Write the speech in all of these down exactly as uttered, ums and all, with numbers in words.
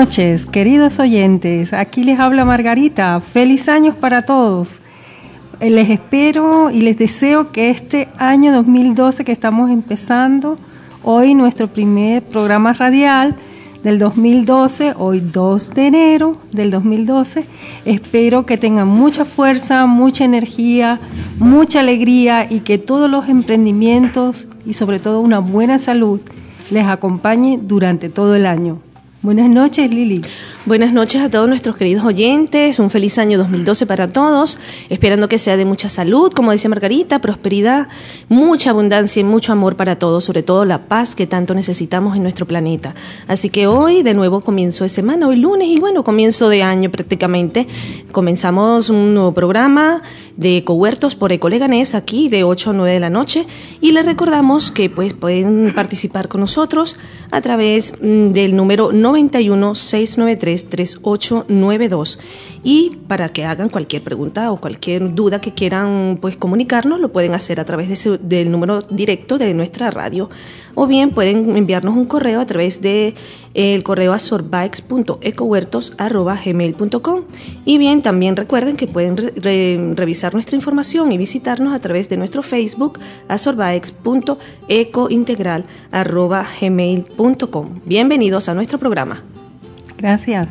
noches, queridos oyentes. Aquí les habla Margarita. Feliz años para todos. Les espero y les deseo que este año dos mil doce que estamos empezando, hoy nuestro primer programa radial del dos mil doce, hoy dos de enero del dos mil doce, espero que tengan mucha fuerza, mucha energía, mucha alegría y que todos los emprendimientos y sobre todo una buena salud les acompañe durante todo el año. Buenas noches, Lili. Buenas noches a todos nuestros queridos oyentes, un feliz año dos mil doce para todos, esperando que sea de mucha salud, como decía Margarita, prosperidad, mucha abundancia y mucho amor para todos, sobre todo la paz que tanto necesitamos en nuestro planeta. Así que hoy, de nuevo, comienzo de semana, hoy lunes, y bueno, comienzo de año prácticamente. Comenzamos un nuevo programa de Ecohuertos por Ecoleganés, aquí de ocho a nueve de la noche, y les recordamos que pues pueden participar con nosotros a través del número noventa y uno, seiscientos noventa y tres, treinta y ocho noventa y dos, y para que hagan cualquier pregunta o cualquier duda que quieran pues comunicarnos, lo pueden hacer a través de ese, del número directo de nuestra radio, o bien pueden enviarnos un correo a través de el correo azorbikes punto ecohuertos arroba gmail punto com, y bien también recuerden que pueden re, re, revisar nuestra información y visitarnos a través de nuestro Facebook azorbikes punto ecointegral arroba gmail punto com. Bienvenidos a nuestro programa. Gracias.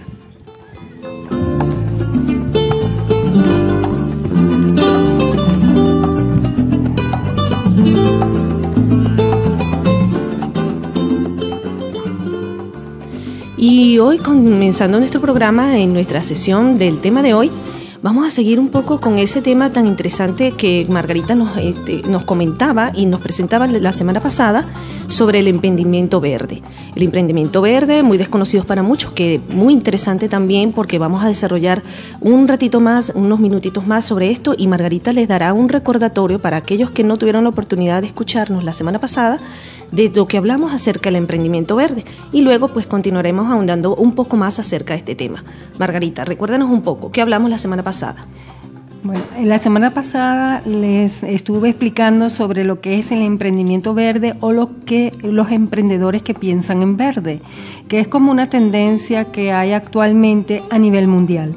Y hoy, comenzando nuestro programa, en nuestra sesión del tema de hoy, vamos a seguir un poco con ese tema tan interesante que Margarita nos, este, nos comentaba y nos presentaba la semana pasada sobre el emprendimiento verde. El emprendimiento verde, muy desconocido para muchos, que muy interesante también porque vamos a desarrollar un ratito más, unos minutitos más sobre esto, y Margarita les dará un recordatorio para aquellos que no tuvieron la oportunidad de escucharnos la semana pasada de lo que hablamos acerca del emprendimiento verde, y luego pues continuaremos ahondando un poco más acerca de este tema. Margarita, recuérdanos un poco, ¿qué hablamos la semana pasada? Bueno, la semana pasada les estuve explicando sobre lo que es el emprendimiento verde o lo que los emprendedores que piensan en verde, que es como una tendencia que hay actualmente a nivel mundial.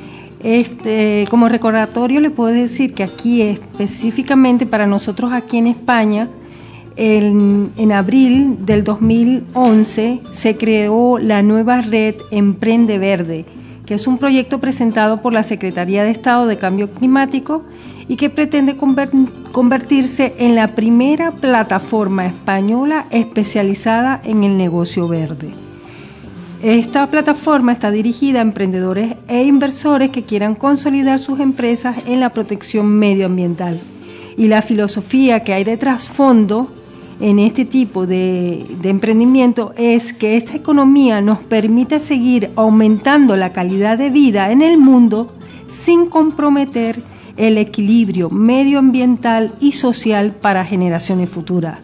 Este, como recordatorio le puedo decir que aquí específicamente para nosotros aquí en España, En, en abril del dos mil once se creó la nueva red Emprende Verde, que es un proyecto presentado por la Secretaría de Estado de Cambio Climático y que pretende convertirse en la primera plataforma española especializada en el negocio verde. Esta plataforma está dirigida a emprendedores e inversores que quieran consolidar sus empresas en la protección medioambiental. Y la filosofía que hay de trasfondo en este tipo de, de emprendimiento es que esta economía nos permite seguir aumentando la calidad de vida en el mundo sin comprometer el equilibrio medioambiental y social para generaciones futuras.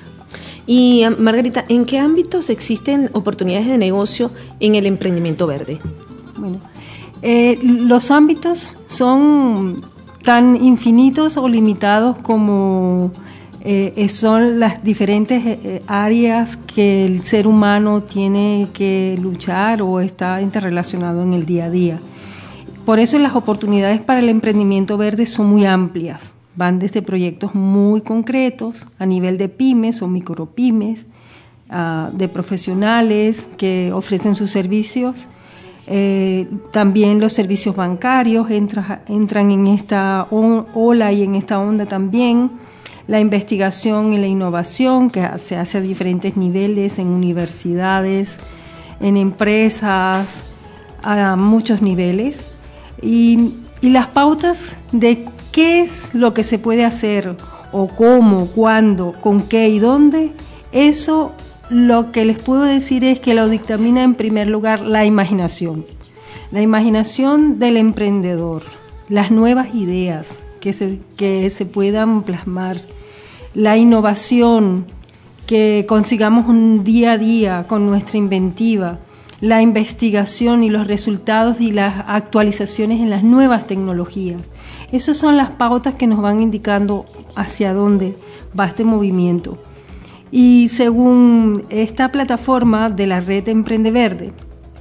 Y Margarita, ¿en qué ámbitos existen oportunidades de negocio en el emprendimiento verde? Bueno, eh, los ámbitos son tan infinitos o limitados como Eh, son las diferentes eh, áreas que el ser humano tiene que luchar o está interrelacionado en el día a día. Por eso las oportunidades para el emprendimiento verde son muy amplias. Van desde proyectos muy concretos a nivel de pymes o micropymes, uh, de profesionales que ofrecen sus servicios. Eh, también los servicios bancarios entra, entran en esta ola y en esta onda también. La investigación y la innovación que se hace a diferentes niveles, en universidades, en empresas, a muchos niveles. Y, y las pautas de qué es lo que se puede hacer, o cómo, cuándo, con qué y dónde, eso lo que les puedo decir es que lo dictamina en primer lugar la imaginación. La imaginación del emprendedor, las nuevas ideas que se, que se puedan plasmar, la innovación, que consigamos un día a día con nuestra inventiva, la investigación y los resultados y las actualizaciones en las nuevas tecnologías. Esas son las pautas que nos van indicando hacia dónde va este movimiento. Y según esta plataforma de la red Emprende Verde,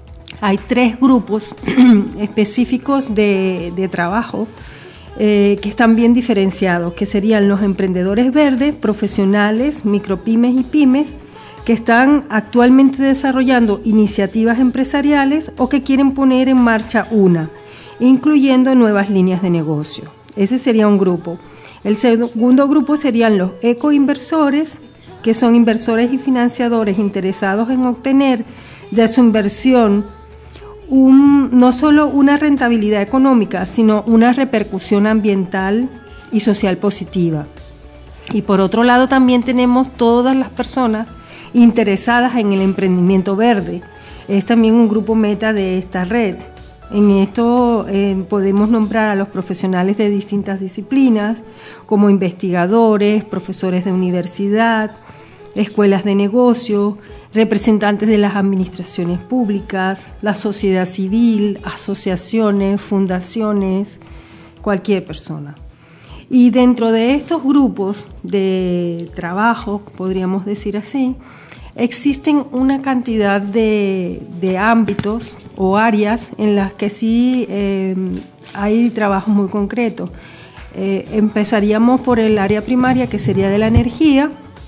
hay tres grupos específicos de, de trabajo eh, que están bien diferenciados, que serían los emprendedores verdes, profesionales, micropymes y pymes, que están actualmente desarrollando iniciativas empresariales o que quieren poner en marcha una, incluyendo nuevas líneas de negocio. Ese sería un grupo. El segundo grupo serían los ecoinversores, que son inversores y financiadores interesados en obtener de su inversión un, no solo una rentabilidad económica, sino una repercusión ambiental y social positiva. Y por otro lado también tenemos todas las personas interesadas en el emprendimiento verde. Es también un grupo meta de esta red. En esto eh, podemos nombrar a los profesionales de distintas disciplinas, como investigadores, profesores de universidad, escuelas de negocio, representantes de las administraciones públicas, la sociedad civil, asociaciones, fundaciones, cualquier persona. Y dentro de estos grupos de trabajo, podríamos decir así, existen una cantidad de, de ámbitos o áreas en las que sí eh, hay trabajos muy concretos. Eh, empezaríamos por el área primaria, que sería de la energía.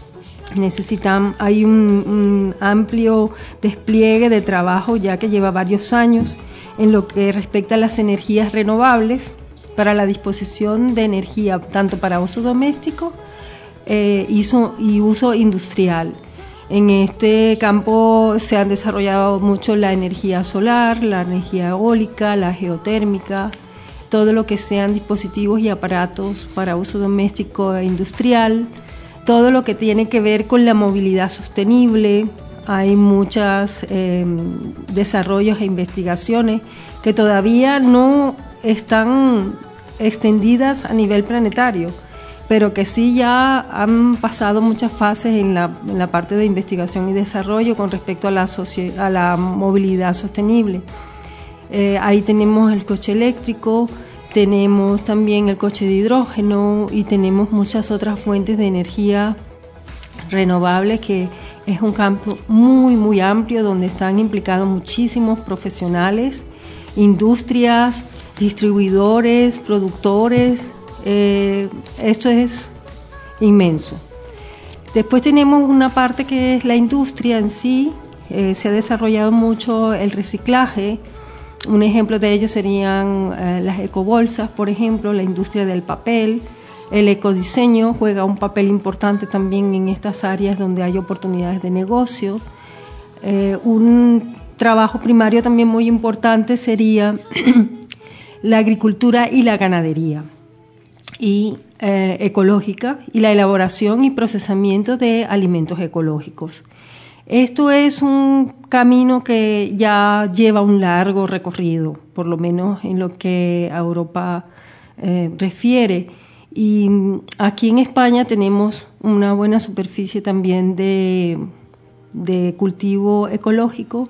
Necesitan, hay un, un amplio despliegue de trabajo ya que lleva varios años en lo que respecta a las energías renovables para la disposición de energía tanto para uso doméstico eh, y, uso, y uso industrial. En este campo se han desarrollado mucho la energía solar, la energía eólica, la geotérmica, todo lo que sean dispositivos y aparatos para uso doméstico e industrial, todo lo que tiene que ver con la movilidad sostenible. Hay muchos eh, desarrollos e investigaciones que todavía no están extendidas a nivel planetario, pero que sí ya han pasado muchas fases en la, en la parte de investigación y desarrollo con respecto a la, a la movilidad sostenible. Eh, ahí tenemos el coche eléctrico, tenemos también el coche de hidrógeno y tenemos muchas otras fuentes de energía renovables, que es un campo muy, muy amplio donde están implicados muchísimos profesionales, industrias, distribuidores, productores. Eh, esto es inmenso. Después tenemos una parte que es la industria en sí. Eh, se ha desarrollado mucho el reciclaje. Un ejemplo de ello serían eh, las ecobolsas, por ejemplo, la industria del papel. El ecodiseño juega un papel importante también en estas áreas donde hay oportunidades de negocio. Eh, un trabajo primario también muy importante sería la agricultura y la ganadería y eh, ecológica, y la elaboración y procesamiento de alimentos ecológicos. Esto es un camino que ya lleva un largo recorrido, por lo menos en lo que a Europa eh, refiere. Y aquí en España tenemos una buena superficie también de, de cultivo ecológico,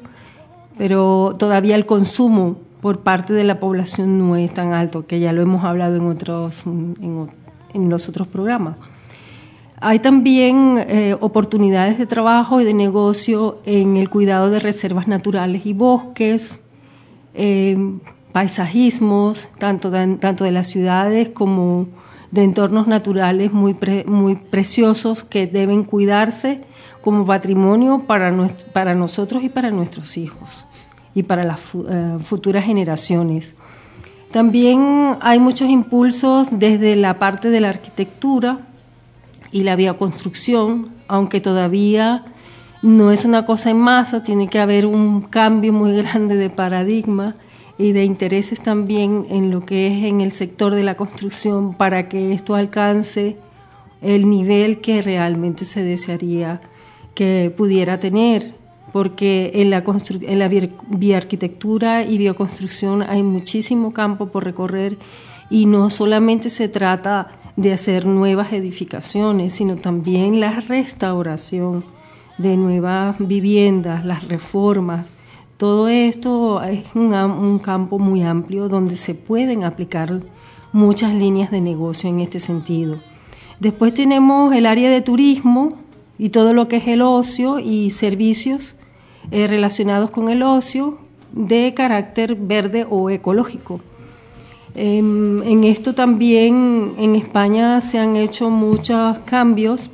pero todavía el consumo por parte de la población no es tan alto, que ya lo hemos hablado en otros en, en los otros programas. Hay también eh, oportunidades de trabajo y de negocio en el cuidado de reservas naturales y bosques, eh, paisajismos, tanto de, tanto de las ciudades como de entornos naturales muy, pre, muy preciosos que deben cuidarse como patrimonio para, nuestro, para nosotros y para nuestros hijos y para las uh, futuras generaciones. También hay muchos impulsos desde la parte de la arquitectura y la bioconstrucción, aunque todavía no es una cosa en masa, tiene que haber un cambio muy grande de paradigma y de intereses también en lo que es en el sector de la construcción para que esto alcance el nivel que realmente se desearía que pudiera tener. Porque en la, constru- en la bioarquitectura y bioconstrucción hay muchísimo campo por recorrer, y no solamente se trata de hacer nuevas edificaciones, sino también la restauración de nuevas viviendas, las reformas. Todo esto es un, un campo muy amplio donde se pueden aplicar muchas líneas de negocio en este sentido. Después tenemos el área de turismo y todo lo que es el ocio y servicios Eh, relacionados con el ocio, de carácter verde o ecológico. En, en esto también en España se han hecho muchos cambios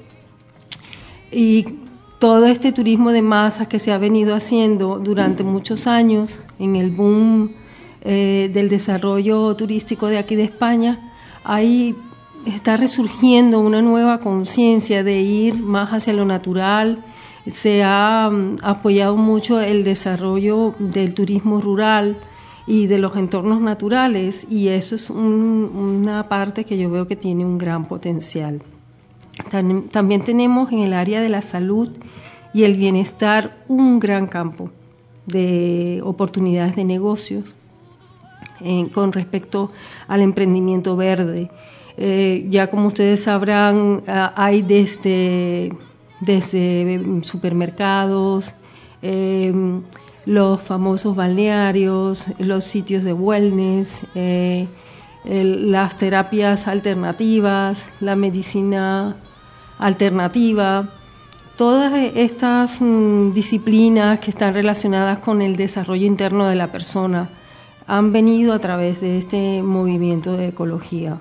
y todo este turismo de masas que se ha venido haciendo durante muchos años en el boom eh, del desarrollo turístico de aquí de España, ahí está resurgiendo una nueva conciencia de ir más hacia lo natural. Se ha um, apoyado mucho el desarrollo del turismo rural y de los entornos naturales, y eso es un, una parte que yo veo que tiene un gran potencial. También tenemos en el área de la salud y el bienestar un gran campo de oportunidades de negocios eh, con respecto al emprendimiento verde. Eh, ya como ustedes sabrán, hay desde, desde supermercados, eh, los famosos balnearios, los sitios de wellness, eh, el, las terapias alternativas, la medicina alternativa, todas estas mm, disciplinas que están relacionadas con el desarrollo interno de la persona han venido a través de este movimiento de ecología.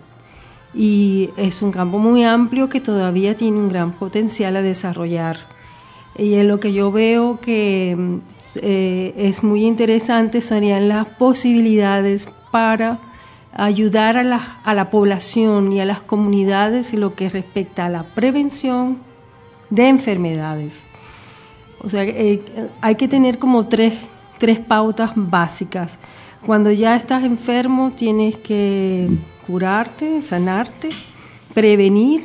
Y es un campo muy amplio que todavía tiene un gran potencial a desarrollar. Y en lo que yo veo que eh, es muy interesante serían las posibilidades para ayudar a la, a la población y a las comunidades en lo que respecta a la prevención de enfermedades. O sea, eh, hay que tener como tres, tres pautas básicas. Cuando ya estás enfermo tienes que curarte, sanarte, prevenir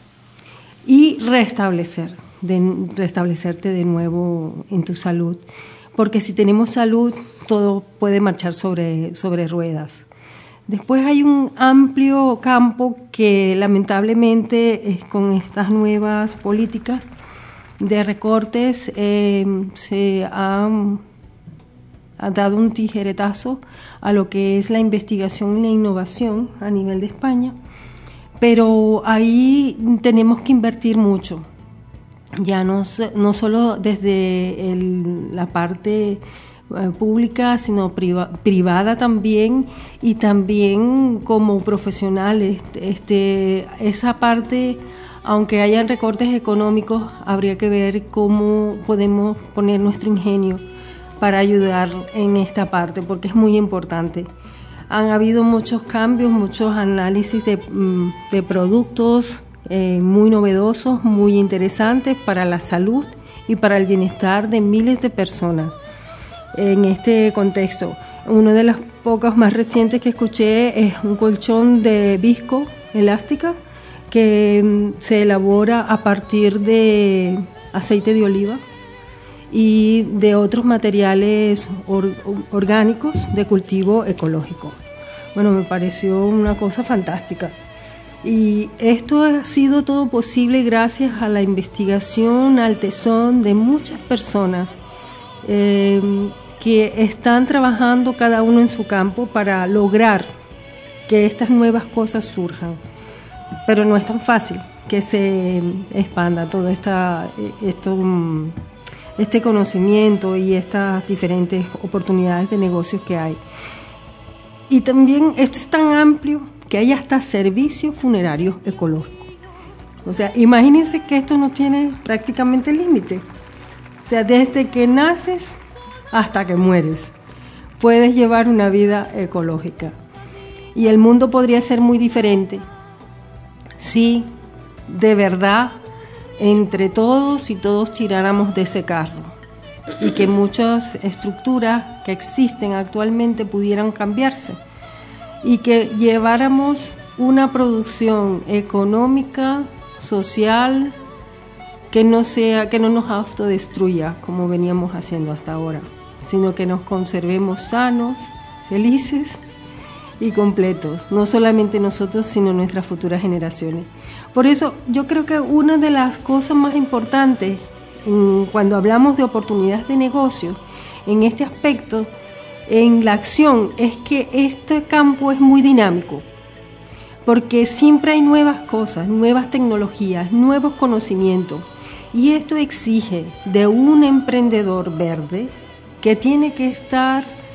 y restablecer, de, restablecerte de nuevo en tu salud. Porque si tenemos salud, todo puede marchar sobre, sobre ruedas. Después hay un amplio campo que lamentablemente eh, con estas nuevas políticas de recortes eh, se han ha dado un tijeretazo a lo que es la investigación y la innovación a nivel de España, pero ahí tenemos que invertir mucho, ya no, no solo desde el, la parte eh, pública, sino priva, privada también, y también como profesionales. Este, esa parte, aunque hayan recortes económicos, habría que ver cómo podemos poner nuestro ingenio para ayudar en esta parte, porque es muy importante. Han habido muchos cambios, muchos análisis de, de productos eh, muy novedosos, muy interesantes para la salud y para el bienestar de miles de personas. En este contexto, uno de los pocos más recientes que escuché es un colchón de visco elástica que se elabora a partir de aceite de oliva y de otros materiales or, orgánicos de cultivo ecológico. Bueno, me pareció una cosa fantástica. Y esto ha sido todo posible gracias a la investigación, al tesón de muchas personas eh, que están trabajando cada uno en su campo para lograr que estas nuevas cosas surjan. Pero no es tan fácil que se expanda todo esta, esto... este conocimiento y estas diferentes oportunidades de negocios que hay. Y también esto es tan amplio que hay hasta servicios funerarios ecológicos. O sea, imagínense que esto no tiene prácticamente límite. O sea, desde que naces hasta que mueres, puedes llevar una vida ecológica. Y el mundo podría ser muy diferente si de verdad entre todos y todos tiráramos de ese carro y que muchas estructuras que existen actualmente pudieran cambiarse y que lleváramos una producción económica, social, que no sea, que no nos autodestruya como veníamos haciendo hasta ahora, sino que nos conservemos sanos, felices y completos, no solamente nosotros, sino nuestras futuras generaciones. Por eso yo creo que una de las cosas más importantes en, cuando hablamos de oportunidades de negocio en este aspecto, en la acción, es que este campo es muy dinámico, porque siempre hay nuevas cosas, nuevas tecnologías, nuevos conocimientos, y esto exige de un emprendedor verde que tiene que estar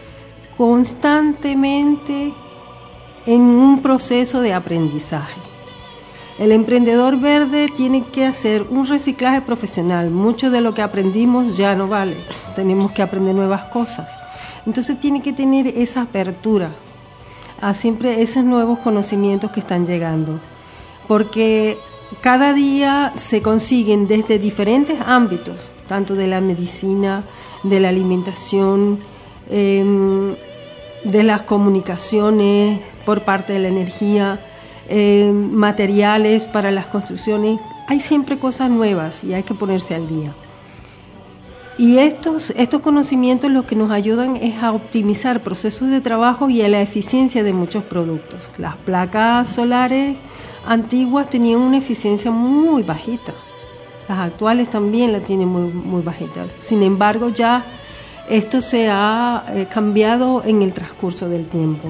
constantemente en un proceso de aprendizaje. El emprendedor verde tiene que hacer un reciclaje profesional. Mucho de lo que aprendimos ya no vale. Tenemos que aprender nuevas cosas. Entonces tiene que tener esa apertura a siempre esos nuevos conocimientos que están llegando. Porque cada día se consiguen desde diferentes ámbitos, tanto de la medicina, de la alimentación, eh, de las comunicaciones, por parte de la energía, eh, materiales para las construcciones. Hay siempre cosas nuevas y hay que ponerse al día. Y estos, estos conocimientos lo que nos ayudan es a optimizar procesos de trabajo y a la eficiencia de muchos productos. Las placas solares antiguas tenían una eficiencia muy bajita. Las actuales también la tienen muy, muy bajita. Sin embargo, ya esto se ha eh, cambiado en el transcurso del tiempo.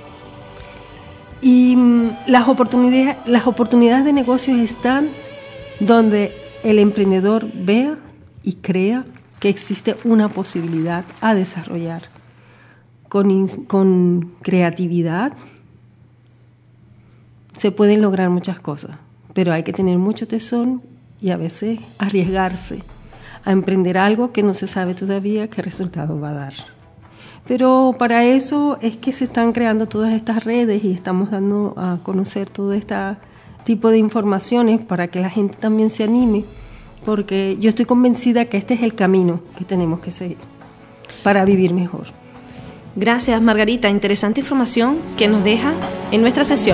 Y mm, las oportunidades, las oportunidades de negocios están donde el emprendedor vea y crea que existe una posibilidad a desarrollar con, con creatividad. Se pueden lograr muchas cosas, pero hay que tener mucho tesón y a veces arriesgarse a emprender algo que no se sabe todavía qué resultado va a dar. Pero para eso es que se están creando todas estas redes y estamos dando a conocer todo este tipo de informaciones para que la gente también se anime, porque yo estoy convencida que este es el camino que tenemos que seguir para vivir mejor. Gracias, Margarita. Interesante información que nos deja en nuestra sesión.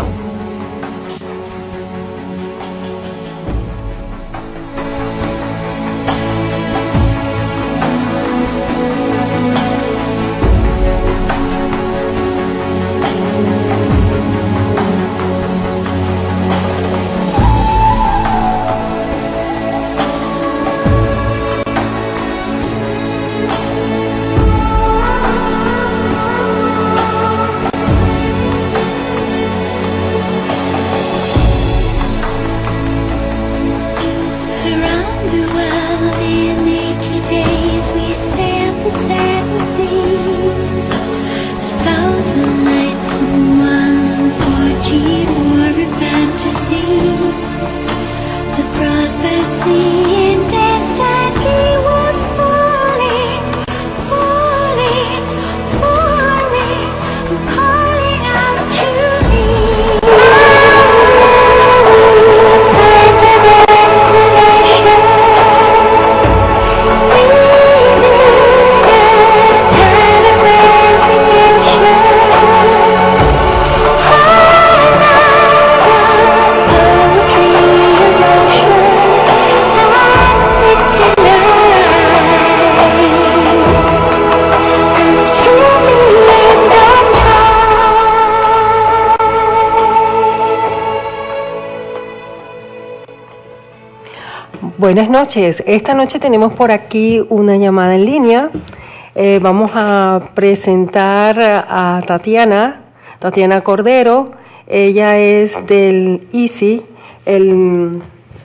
Buenas noches. Esta noche tenemos por aquí una llamada en línea. Eh, vamos a presentar a Tatiana, Tatiana Cordero. Ella es del I C I, el,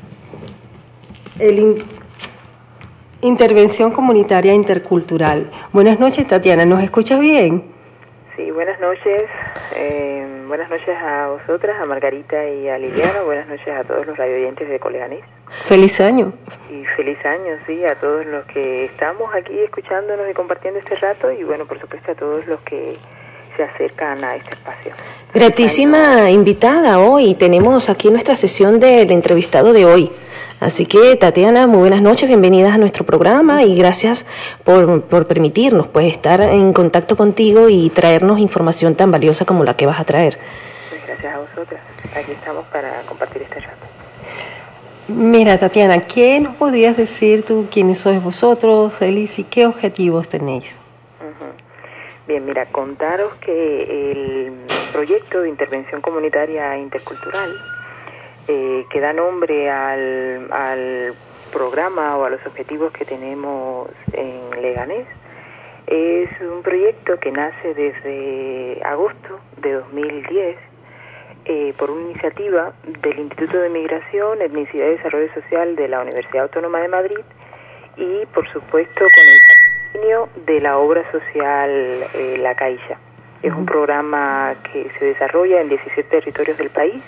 el in, Intervención Comunitaria Intercultural. Buenas noches, Tatiana. ¿Nos escuchas bien? Sí, buenas noches. Eh, buenas noches a vosotras, a Margarita y a Liliana. Buenas noches a todos los radioyentes de Coleganés. Feliz año. Y feliz año, sí, a todos los que estamos aquí escuchándonos y compartiendo este rato, y bueno, por supuesto a todos los que se acercan a este espacio. Gratísima invitada hoy. Tenemos aquí nuestra sesión del entrevistado de hoy. Así que, Tatiana, muy buenas noches, bienvenidas a nuestro programa y gracias por, por permitirnos pues estar en contacto contigo y traernos información tan valiosa como la que vas a traer. Pues gracias a vosotras. Aquí estamos para compartir este rato. Mira, Tatiana, ¿qué nos podrías decir tú, quiénes sois vosotros, el I C I, qué objetivos tenéis? Uh-huh. Bien, mira, contaros que el proyecto de intervención comunitaria intercultural eh, que da nombre al, al programa o a los objetivos que tenemos en Leganés es un proyecto que nace desde agosto de dos mil diez Eh, por una iniciativa del Instituto de Migración, Etnicidad y Desarrollo Social de la Universidad Autónoma de Madrid y, por supuesto, con el de la obra social eh, La Caixa. Es un programa que se desarrolla en diecisiete territorios del país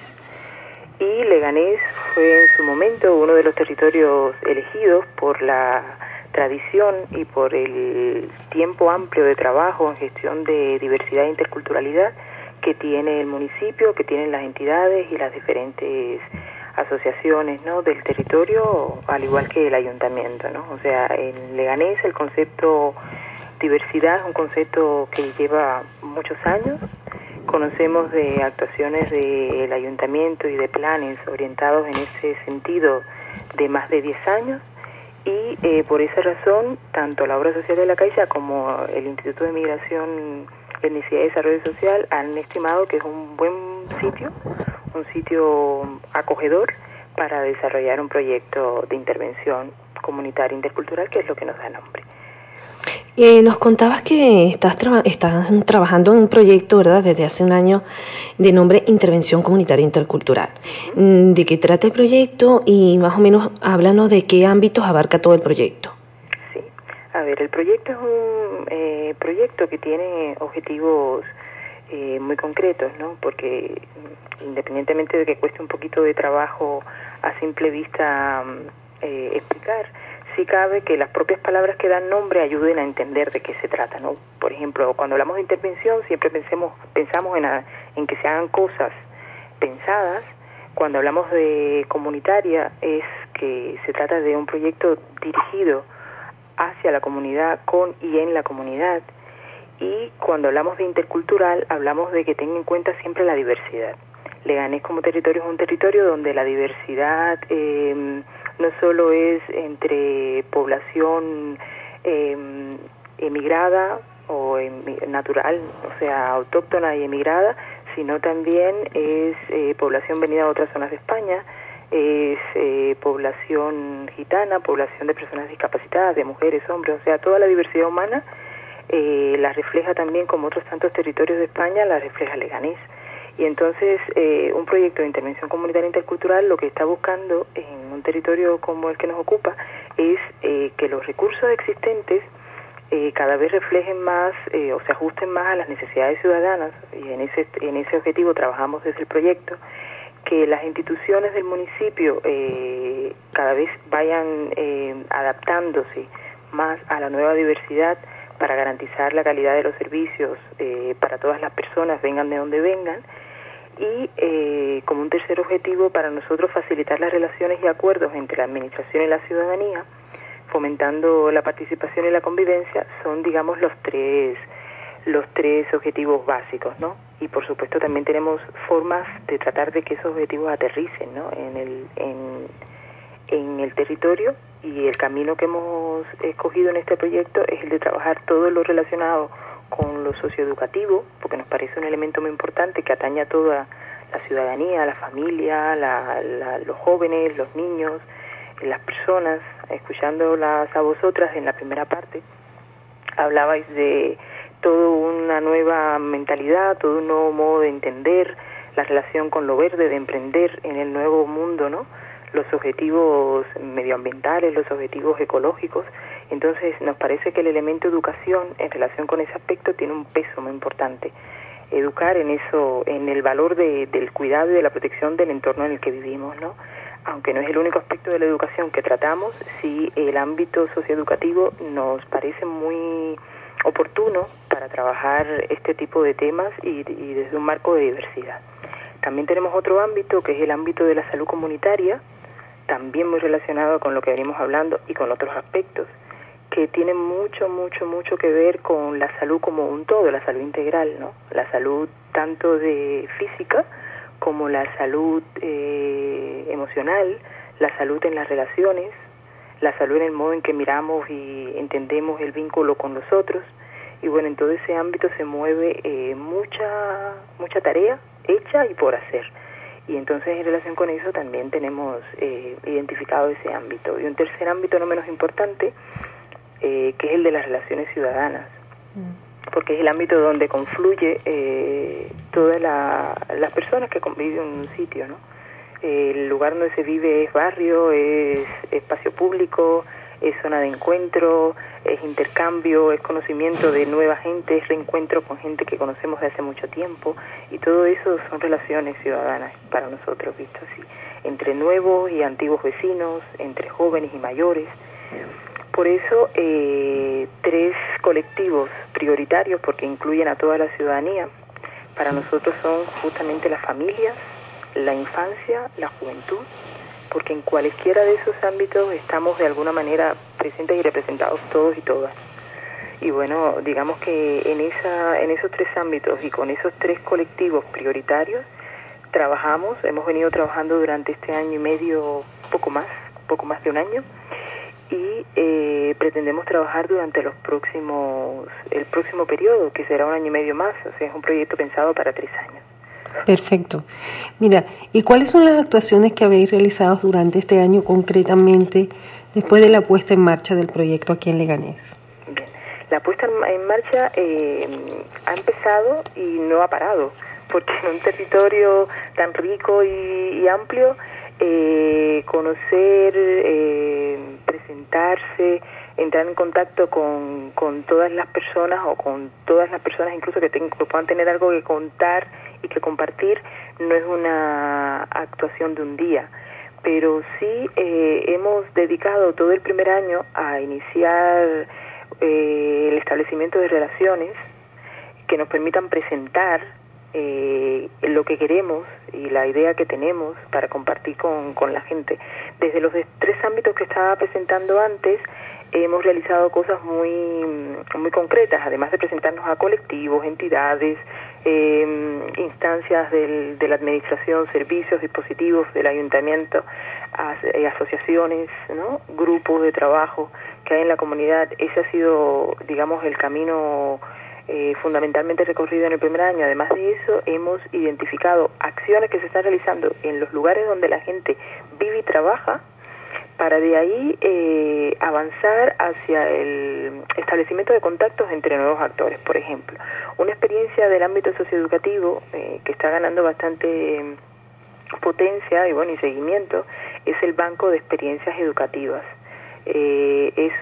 y Leganés fue en su momento uno de los territorios elegidos por la tradición y por el tiempo amplio de trabajo en gestión de diversidad e interculturalidad que tiene el municipio, que tienen las entidades y las diferentes asociaciones, ¿no?, del territorio, al igual que el ayuntamiento, ¿no? O sea, en Leganés el concepto diversidad es un concepto que lleva muchos años. Conocemos de actuaciones del ayuntamiento y de planes orientados en ese sentido de más de diez años y eh, por esa razón tanto la obra social de La Caixa como el Instituto de Migración, Etnicidad y Desarrollo Social han estimado que es un buen sitio, un sitio acogedor para desarrollar un proyecto de intervención comunitaria intercultural, que es lo que nos da nombre. Eh, nos contabas que estás, tra- estás trabajando en un proyecto, ¿verdad?, desde hace un año, de nombre Intervención Comunitaria Intercultural. Uh-huh. ¿De qué trata el proyecto y más o menos háblanos de qué ámbitos abarca todo el proyecto? Sí, a ver, el proyecto es un eh, proyecto que tiene objetivos eh, muy concretos, ¿no? Porque independientemente de que cueste un poquito de trabajo a simple vista eh, explicar, sí cabe que las propias palabras que dan nombre ayuden a entender de qué se trata, ¿no? Por ejemplo, cuando hablamos de intervención siempre pensemos, pensamos en, a, en que se hagan cosas pensadas. Cuando hablamos de comunitaria es que se trata de un proyecto dirigido hacia la comunidad, con y en la comunidad. Y cuando hablamos de intercultural hablamos de que tenga en cuenta siempre la diversidad. Leganés como territorio es un territorio donde la diversidad eh, no solo es entre población eh, emigrada o em, natural, o sea, autóctona y emigrada, sino también es eh, población venida de otras zonas de España, es eh, población gitana, población de personas discapacitadas, de mujeres, hombres, o sea, toda la diversidad humana eh, la refleja también, como otros tantos territorios de España, la refleja Leganés. Y entonces eh, un proyecto de intervención comunitaria intercultural lo que está buscando en un territorio como el que nos ocupa es eh, que los recursos existentes eh, cada vez reflejen más eh, o se ajusten más a las necesidades ciudadanas, y en ese, en ese objetivo trabajamos desde el proyecto, que las instituciones del municipio eh, cada vez vayan eh, adaptándose más a la nueva diversidad para garantizar la calidad de los servicios eh, para todas las personas, vengan de donde vengan. Y eh, como un tercer objetivo para nosotros facilitar las relaciones y acuerdos entre la administración y la ciudadanía, fomentando la participación y la convivencia, son, digamos, los tres los tres objetivos básicos, ¿no? Y por supuesto también tenemos formas de tratar de que esos objetivos aterricen, ¿no?, en el en, en el territorio, y el camino que hemos escogido en este proyecto es el de trabajar todo lo relacionado con lo socioeducativo, porque nos parece un elemento muy importante que atañe a toda la ciudadanía, la familia, la, la, los jóvenes, los niños, las personas. Escuchándolas a vosotras en la primera parte, hablabais de toda una nueva mentalidad, todo un nuevo modo de entender la relación con lo verde, de emprender en el nuevo mundo, ¿no?, los objetivos medioambientales, los objetivos ecológicos. Entonces nos parece que el elemento educación en relación con ese aspecto tiene un peso muy importante. Educar en eso, en el valor de, del cuidado y de la protección del entorno en el que vivimos, ¿no? Aunque no es el único aspecto de la educación que tratamos, sí el ámbito socioeducativo nos parece muy oportuno para trabajar este tipo de temas y, y desde un marco de diversidad. También tenemos otro ámbito que es el ámbito de la salud comunitaria, también muy relacionado con lo que venimos hablando y con otros aspectos, que tiene mucho, mucho, mucho que ver con la salud como un todo, la salud integral, ¿no? La salud tanto de física como la salud eh, emocional, la salud en las relaciones, la salud en el modo en que miramos y entendemos el vínculo con los otros. Y bueno, en todo ese ámbito se mueve eh, mucha, mucha tarea hecha y por hacer. Y entonces en relación con eso también tenemos eh, identificado ese ámbito. Y un tercer ámbito no menos importante, eh, que es el de las relaciones ciudadanas, mm. porque es el ámbito donde confluye eh, todas la, las personas que conviven en un sitio, ¿no? El lugar donde se vive es barrio, es espacio público, es zona de encuentro, es intercambio, es conocimiento de nueva gente, es reencuentro con gente que conocemos de hace mucho tiempo, y todo eso son relaciones ciudadanas para nosotros, visto así, entre nuevos y antiguos vecinos, entre jóvenes y mayores. Por eso, eh, tres colectivos prioritarios, porque incluyen a toda la ciudadanía, para nosotros son justamente las familias, la infancia, la juventud, porque en cualquiera de esos ámbitos estamos de alguna manera presentes y representados todos y todas. Y bueno, digamos que en esa, en esos tres ámbitos y con esos tres colectivos prioritarios trabajamos, hemos venido trabajando durante este año y medio, poco más, poco más de un año, y eh, pretendemos trabajar durante los próximos, el próximo periodo, que será un año y medio más, o sea, es un proyecto pensado para tres años. Perfecto. Mira, ¿y cuáles son las actuaciones que habéis realizado durante este año concretamente después de la puesta en marcha del proyecto aquí en Leganés? Bien, la puesta en marcha eh, ha empezado y no ha parado, porque en un territorio tan rico y, y amplio, eh, conocer, eh, presentarse, entrar en contacto con, con todas las personas o con todas las personas incluso que, ten, que puedan tener algo que contar y que compartir, no es una actuación de un día, pero sí eh, hemos dedicado todo el primer año a iniciar eh, el establecimiento de relaciones que nos permitan presentar eh, lo que queremos y la idea que tenemos para compartir con, con la gente. Desde los tres ámbitos que estaba presentando antes, hemos realizado cosas muy, muy concretas, además de presentarnos a colectivos, entidades, eh, instancias del, de la administración, servicios, dispositivos del ayuntamiento, as, eh, asociaciones, ¿no? Grupos de trabajo que hay en la comunidad. Ese ha sido, digamos, el camino eh, fundamentalmente recorrido en el primer año. Además de eso, hemos identificado acciones que se están realizando en los lugares donde la gente vive y trabaja, para de ahí eh, avanzar hacia el establecimiento de contactos entre nuevos actores. Por ejemplo, una experiencia del ámbito socioeducativo eh, que está ganando bastante eh, potencia y bueno y seguimiento es el Banco de Experiencias Educativas. Eh, es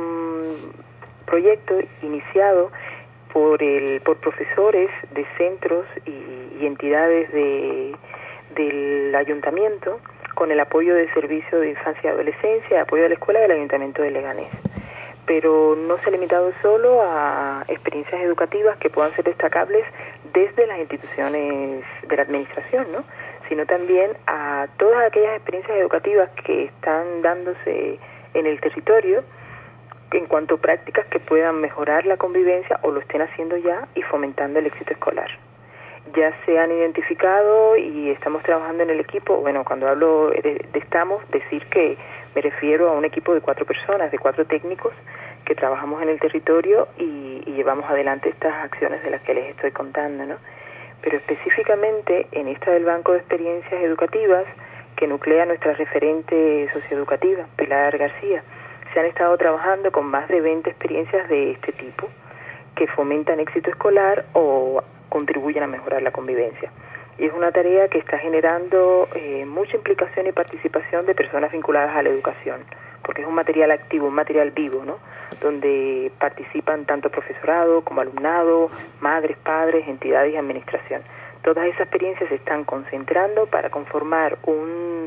un proyecto iniciado por el por profesores de centros y, y entidades de, del ayuntamiento, con el apoyo del Servicio de Infancia y Adolescencia, apoyo de la Escuela del Ayuntamiento de Leganés. Pero no se ha limitado solo a experiencias educativas que puedan ser destacables desde las instituciones de la administración, ¿no? Sino también a todas aquellas experiencias educativas que están dándose en el territorio en cuanto a prácticas que puedan mejorar la convivencia o lo estén haciendo ya y fomentando el éxito escolar. Ya se han identificado y estamos trabajando en el equipo. Bueno, cuando hablo de, de estamos, decir que me refiero a un equipo de cuatro personas, de cuatro técnicos que trabajamos en el territorio y, y llevamos adelante estas acciones de las que les estoy contando, ¿no? Pero específicamente en esta del Banco de Experiencias Educativas, que nuclea nuestra referente socioeducativa, Pilar García, se han estado trabajando con más de veinte experiencias de este tipo que fomentan éxito escolar o contribuyen a mejorar la convivencia. Y es una tarea que está generando eh, mucha implicación y participación de personas vinculadas a la educación, porque es un material activo, un material vivo, ¿no? Donde participan tanto profesorado como alumnado, madres, padres, entidades y administración. Todas esas experiencias se están concentrando para conformar un,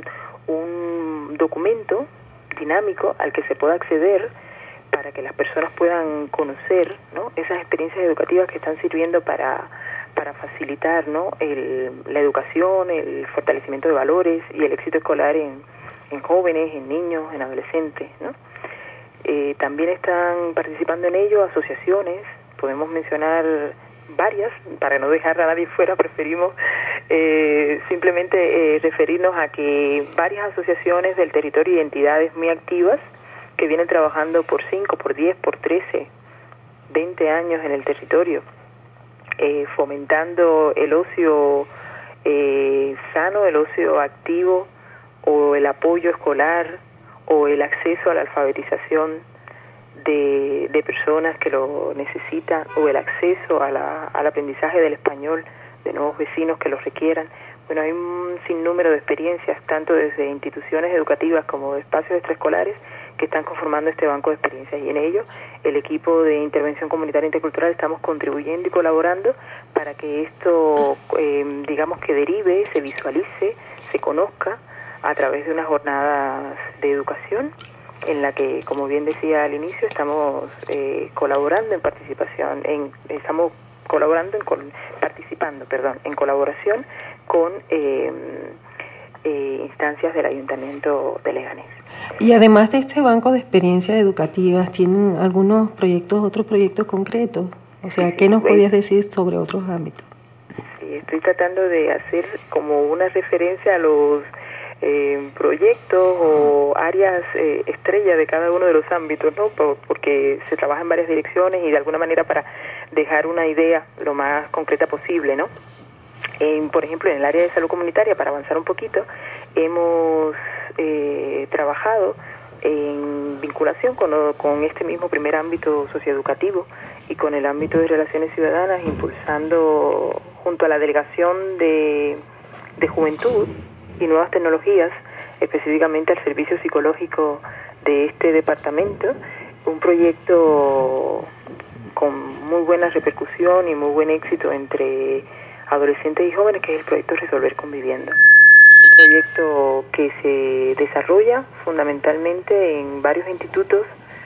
un documento dinámico al que se pueda acceder para que las personas puedan conocer, ¿no?, esas experiencias educativas que están sirviendo para para facilitar, ¿no?, el, la educación, el fortalecimiento de valores y el éxito escolar en, en jóvenes, en niños, en adolescentes, ¿no? Eh, también están participando en ello asociaciones, podemos mencionar varias, para no dejar a nadie fuera, preferimos eh, simplemente eh, referirnos a que varias asociaciones del territorio y entidades muy activas que vienen trabajando por cinco, por diez, por trece, veinte años en el territorio, Eh, fomentando el ocio eh, sano, el ocio activo, o el apoyo escolar, o el acceso a la alfabetización de, de personas que lo necesitan, o el acceso a la, al aprendizaje del español de nuevos vecinos que lo requieran. Bueno, hay un sinnúmero de experiencias, tanto desde instituciones educativas como de espacios extraescolares, que están conformando este banco de experiencias, y en ello el equipo de intervención comunitaria intercultural estamos contribuyendo y colaborando para que esto, eh, digamos que derive, se visualice, se conozca a través de unas jornadas de educación en la que, como bien decía al inicio, estamos eh, colaborando en participación, en, estamos colaborando, en, participando, perdón, en colaboración con eh, eh, instancias del Ayuntamiento de Leganés. Y además de este banco de experiencias educativas, ¿tienen algunos proyectos, otros proyectos concretos? O sea, ¿qué nos podías decir sobre otros ámbitos? Sí, estoy tratando de hacer como una referencia a los eh, proyectos o áreas eh, estrella de cada uno de los ámbitos, ¿no? Por, porque se trabaja en varias direcciones y de alguna manera para dejar una idea lo más concreta posible, ¿no? En, por ejemplo, en el área de salud comunitaria, para avanzar un poquito, hemos eh, trabajado en vinculación con, con este mismo primer ámbito socioeducativo y con el ámbito de relaciones ciudadanas, impulsando junto a la Delegación de, de Juventud y Nuevas Tecnologías, específicamente al Servicio Psicológico de este departamento, un proyecto con muy buena repercusión y muy buen éxito entre adolescentes y jóvenes, que es el proyecto Resolver Conviviendo. Un proyecto que se desarrolla fundamentalmente en varios institutos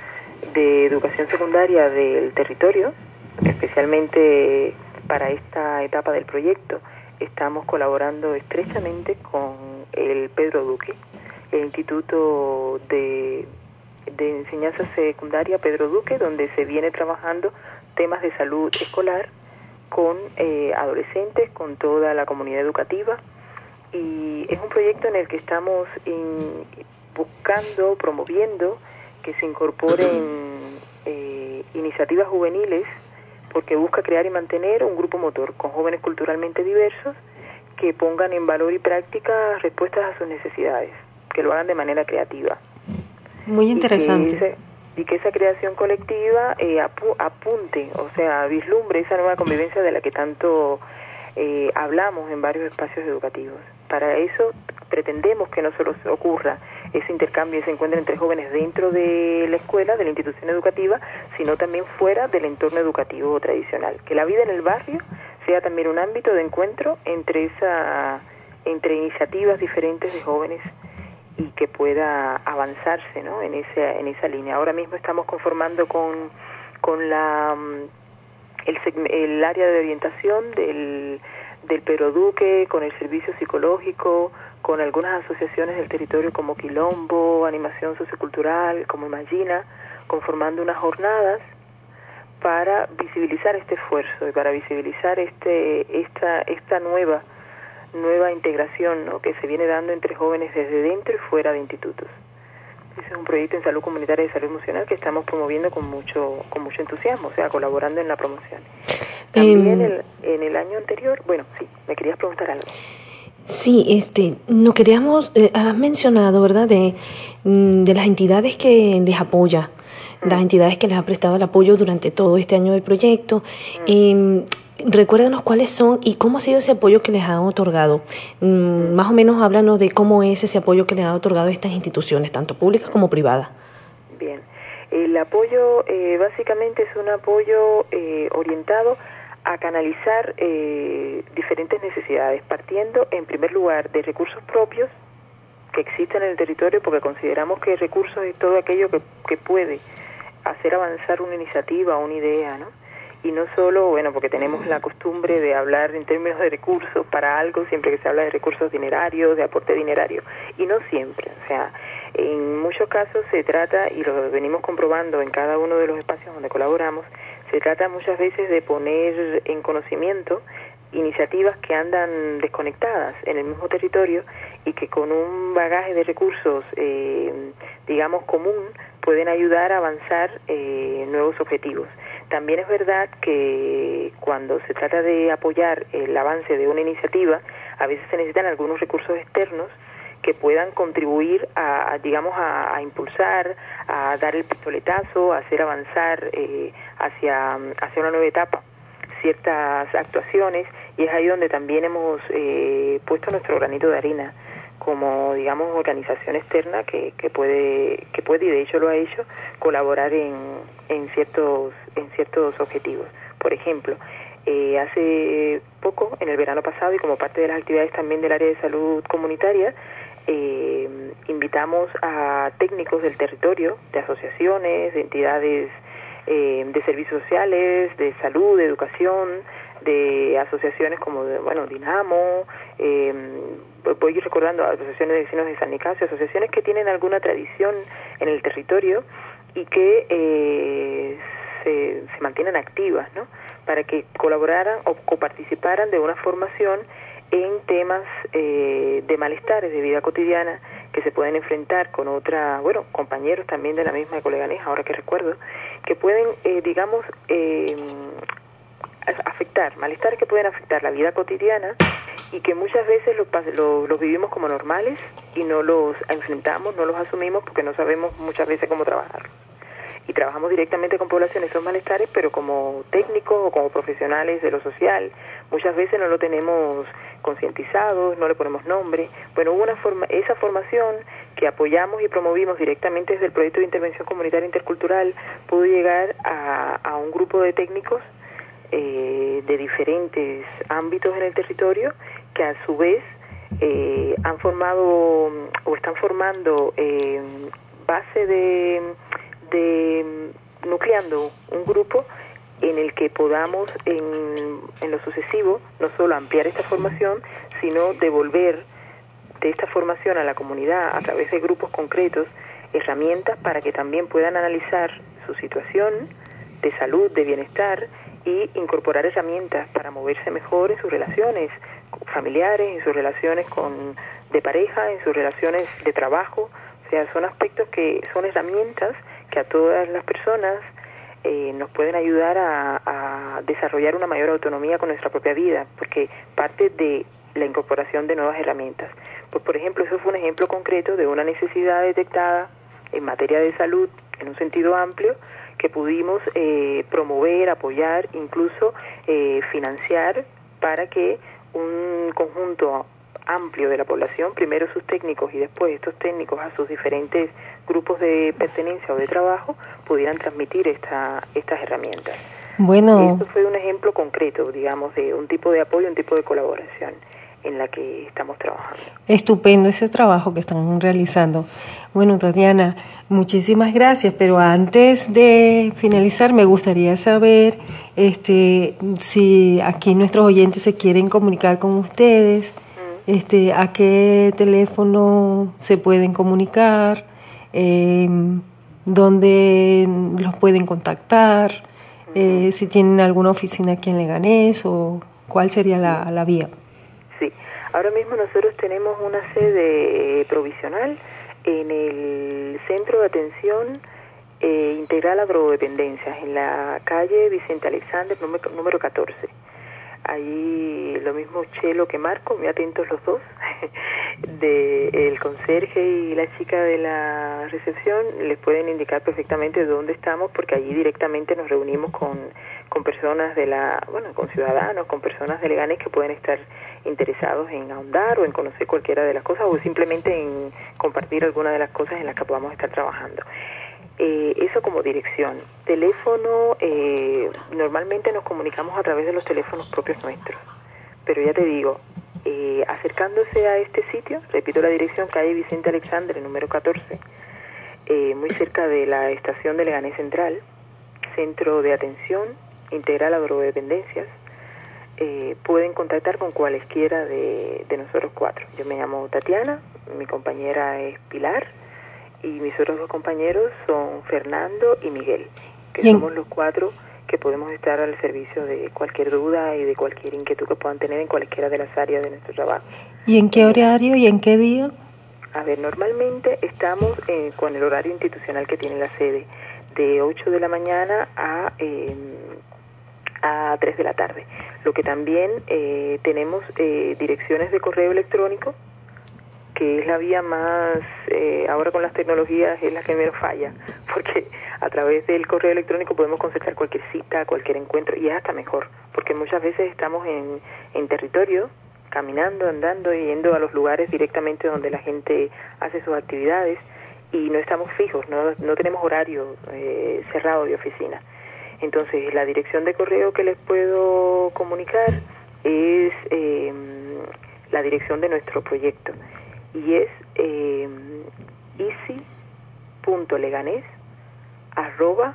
de educación secundaria del territorio, especialmente para esta etapa del proyecto. Estamos colaborando estrechamente con el Pedro Duque, el Instituto de, de Enseñanza Secundaria Pedro Duque, donde se viene trabajando temas de salud escolar con eh, adolescentes, con toda la comunidad educativa, y es un proyecto en el que estamos in, buscando, promoviendo que se incorporen eh, iniciativas juveniles, porque busca crear y mantener un grupo motor con jóvenes culturalmente diversos que pongan en valor y práctica respuestas a sus necesidades, que lo hagan de manera creativa. Muy interesante. Y que, ese, y que esa creación colectiva eh, apu, apunte, o sea, vislumbre esa nueva convivencia de la que tanto eh, hablamos en varios espacios educativos. Para eso pretendemos que no solo ocurra ese intercambio, ese encuentro entre jóvenes dentro de la escuela, de la institución educativa, sino también fuera del entorno educativo tradicional. Que la vida en el barrio sea también un ámbito de encuentro entre esa, entre iniciativas diferentes de jóvenes, y que pueda avanzarse, ¿no?, en esa en esa línea. Ahora mismo estamos conformando con con la el, el área de orientación del del Pedro Duque, con el servicio psicológico, con algunas asociaciones del territorio como Quilombo, Animación Sociocultural, como Imagina, conformando unas jornadas para visibilizar este esfuerzo y para visibilizar este esta esta nueva nueva integración, ¿no?, que se viene dando entre jóvenes desde dentro y fuera de institutos. Ese es un proyecto en salud comunitaria y salud emocional que estamos promoviendo con mucho con mucho entusiasmo, o sea, colaborando en la promoción. También eh, el, en el año anterior, bueno, sí, me querías preguntar algo. Sí, este, no queríamos, eh, has mencionado, ¿verdad?, de, de las entidades que les apoya, mm. las entidades que les han prestado el apoyo durante todo este año del proyecto. Mm. Eh, Recuérdanos cuáles son y cómo ha sido ese apoyo que les han otorgado. Mm, más o menos háblanos de cómo es ese apoyo que les han otorgado estas instituciones, tanto públicas como privadas. Bien, el apoyo eh, básicamente es un apoyo eh, orientado a canalizar eh, diferentes necesidades, partiendo en primer lugar de recursos propios que existen en el territorio, porque consideramos que recursos es todo aquello que, que puede hacer avanzar una iniciativa, una idea, ¿no? Y no solo, bueno, porque tenemos la costumbre de hablar en términos de recursos para algo, siempre que se habla de recursos dinerarios, de aporte dinerario, y no siempre. O sea, en muchos casos se trata, y lo venimos comprobando en cada uno de los espacios donde colaboramos, se trata muchas veces de poner en conocimiento iniciativas que andan desconectadas en el mismo territorio y que con un bagaje de recursos, eh, digamos, común, pueden ayudar a avanzar eh, nuevos objetivos. También es verdad que cuando se trata de apoyar el avance de una iniciativa, a veces se necesitan algunos recursos externos que puedan contribuir a, a digamos, a, a impulsar, a dar el pistoletazo, a hacer avanzar eh, hacia, hacia una nueva etapa ciertas actuaciones, y es ahí donde también hemos eh, puesto nuestro granito de arena. como digamos organización externa que, que puede que puede y de hecho lo ha hecho colaborar en, en ciertos en ciertos objetivos. Por ejemplo, eh, hace poco, en el verano pasado, y como parte de las actividades también del área de salud comunitaria, eh, invitamos a técnicos del territorio, de asociaciones, de entidades eh, de servicios sociales, de salud, de educación, de asociaciones como de, bueno, Dinamo, eh, voy recordando asociaciones de vecinos de San Nicasio, asociaciones que tienen alguna tradición en el territorio y que eh, se, se mantienen activas, ¿no? Para que colaboraran o coparticiparan de una formación en temas eh, de malestares de vida cotidiana que se pueden enfrentar con otra, bueno, compañeros también de la misma de Coleganés, ahora que recuerdo, que pueden, eh, digamos, eh, afectar, malestares que pueden afectar la vida cotidiana y que muchas veces los lo, lo vivimos como normales y no los enfrentamos, no los asumimos porque no sabemos muchas veces cómo trabajar. Y trabajamos directamente con poblaciones esos malestares, pero como técnicos o como profesionales de lo social, muchas veces no lo tenemos concientizados, no le ponemos nombre. Bueno, hubo una forma, esa formación que apoyamos y promovimos directamente desde el proyecto de intervención comunitaria intercultural pudo llegar a, a un grupo de técnicos eh, de diferentes ámbitos en el territorio que a su vez eh, han formado o están formando eh, base de, de nucleando un grupo en el que podamos en, en lo sucesivo no solo ampliar esta formación, sino devolver de esta formación a la comunidad a través de grupos concretos herramientas para que también puedan analizar su situación de salud, de bienestar y incorporar herramientas para moverse mejor en sus relaciones familiares, en sus relaciones con de pareja, en sus relaciones de trabajo. O sea, son aspectos que son herramientas que a todas las personas eh, nos pueden ayudar a, a desarrollar una mayor autonomía con nuestra propia vida, porque parte de la incorporación de nuevas herramientas. Pues, por ejemplo, eso fue un ejemplo concreto de una necesidad detectada en materia de salud en un sentido amplio que pudimos eh, promover, apoyar, incluso eh, financiar para que un conjunto amplio de la población, primero sus técnicos y después estos técnicos a sus diferentes grupos de pertenencia o de trabajo, pudieran transmitir esta, estas herramientas. Bueno, Esto fue un ejemplo concreto, digamos, de un tipo de apoyo, un tipo de colaboración en la que estamos trabajando. Estupendo ese trabajo que están realizando. Bueno, Tatiana, muchísimas gracias, pero antes de finalizar me gustaría saber este si aquí nuestros oyentes se quieren comunicar con ustedes, mm. este a qué teléfono se pueden comunicar, eh, dónde los pueden contactar, mm. eh, si tienen alguna oficina aquí en Leganés o cuál sería la, la vía. Sí, ahora mismo nosotros tenemos una sede provisional en el Centro de Atención eh, Integral a Drogodependencias, en la calle Vicente Alexander, número, número catorce. Allí lo mismo Chelo que Marco, muy atentos los dos, de el conserje y la chica de la recepción les pueden indicar perfectamente dónde estamos, porque allí directamente nos reunimos con, con personas de la, bueno, con ciudadanos, con personas de Leganés que pueden estar interesados en ahondar o en conocer cualquiera de las cosas o simplemente en compartir alguna de las cosas en las que podamos estar trabajando. Eh, eso como dirección. Teléfono, eh, normalmente nos comunicamos a través de los teléfonos propios nuestros, pero ya te digo, eh, acercándose a este sitio, repito la dirección, calle Vicente Alexander, número catorce, eh, muy cerca de la estación de Leganés Central, Centro de Atención Integral a Drogodependencias, eh, pueden contactar con cualesquiera de, de nosotros cuatro. Yo me llamo Tatiana, mi compañera es Pilar, y mis otros dos compañeros son Fernando y Miguel, que Bien. somos los cuatro que podemos estar al servicio de cualquier duda y de cualquier inquietud que puedan tener en cualquiera de las áreas de nuestro trabajo. ¿Y en qué horario y en qué día? A ver, normalmente estamos eh, con el horario institucional que tiene la sede, de ocho de la mañana a, eh, a tres de la tarde. Lo que también eh, tenemos eh, direcciones de correo electrónico, que es la vía más, eh, ahora con las tecnologías es la que menos falla, porque a través del correo electrónico podemos concertar cualquier cita, cualquier encuentro, y es hasta mejor, porque muchas veces estamos en, en territorio caminando, andando y yendo a los lugares directamente donde la gente hace sus actividades, y no estamos fijos, no, no tenemos horario eh, cerrado de oficina. Entonces, la dirección de correo que les puedo comunicar es eh, la dirección de nuestro proyecto, y es eh, easy punto leganés arroba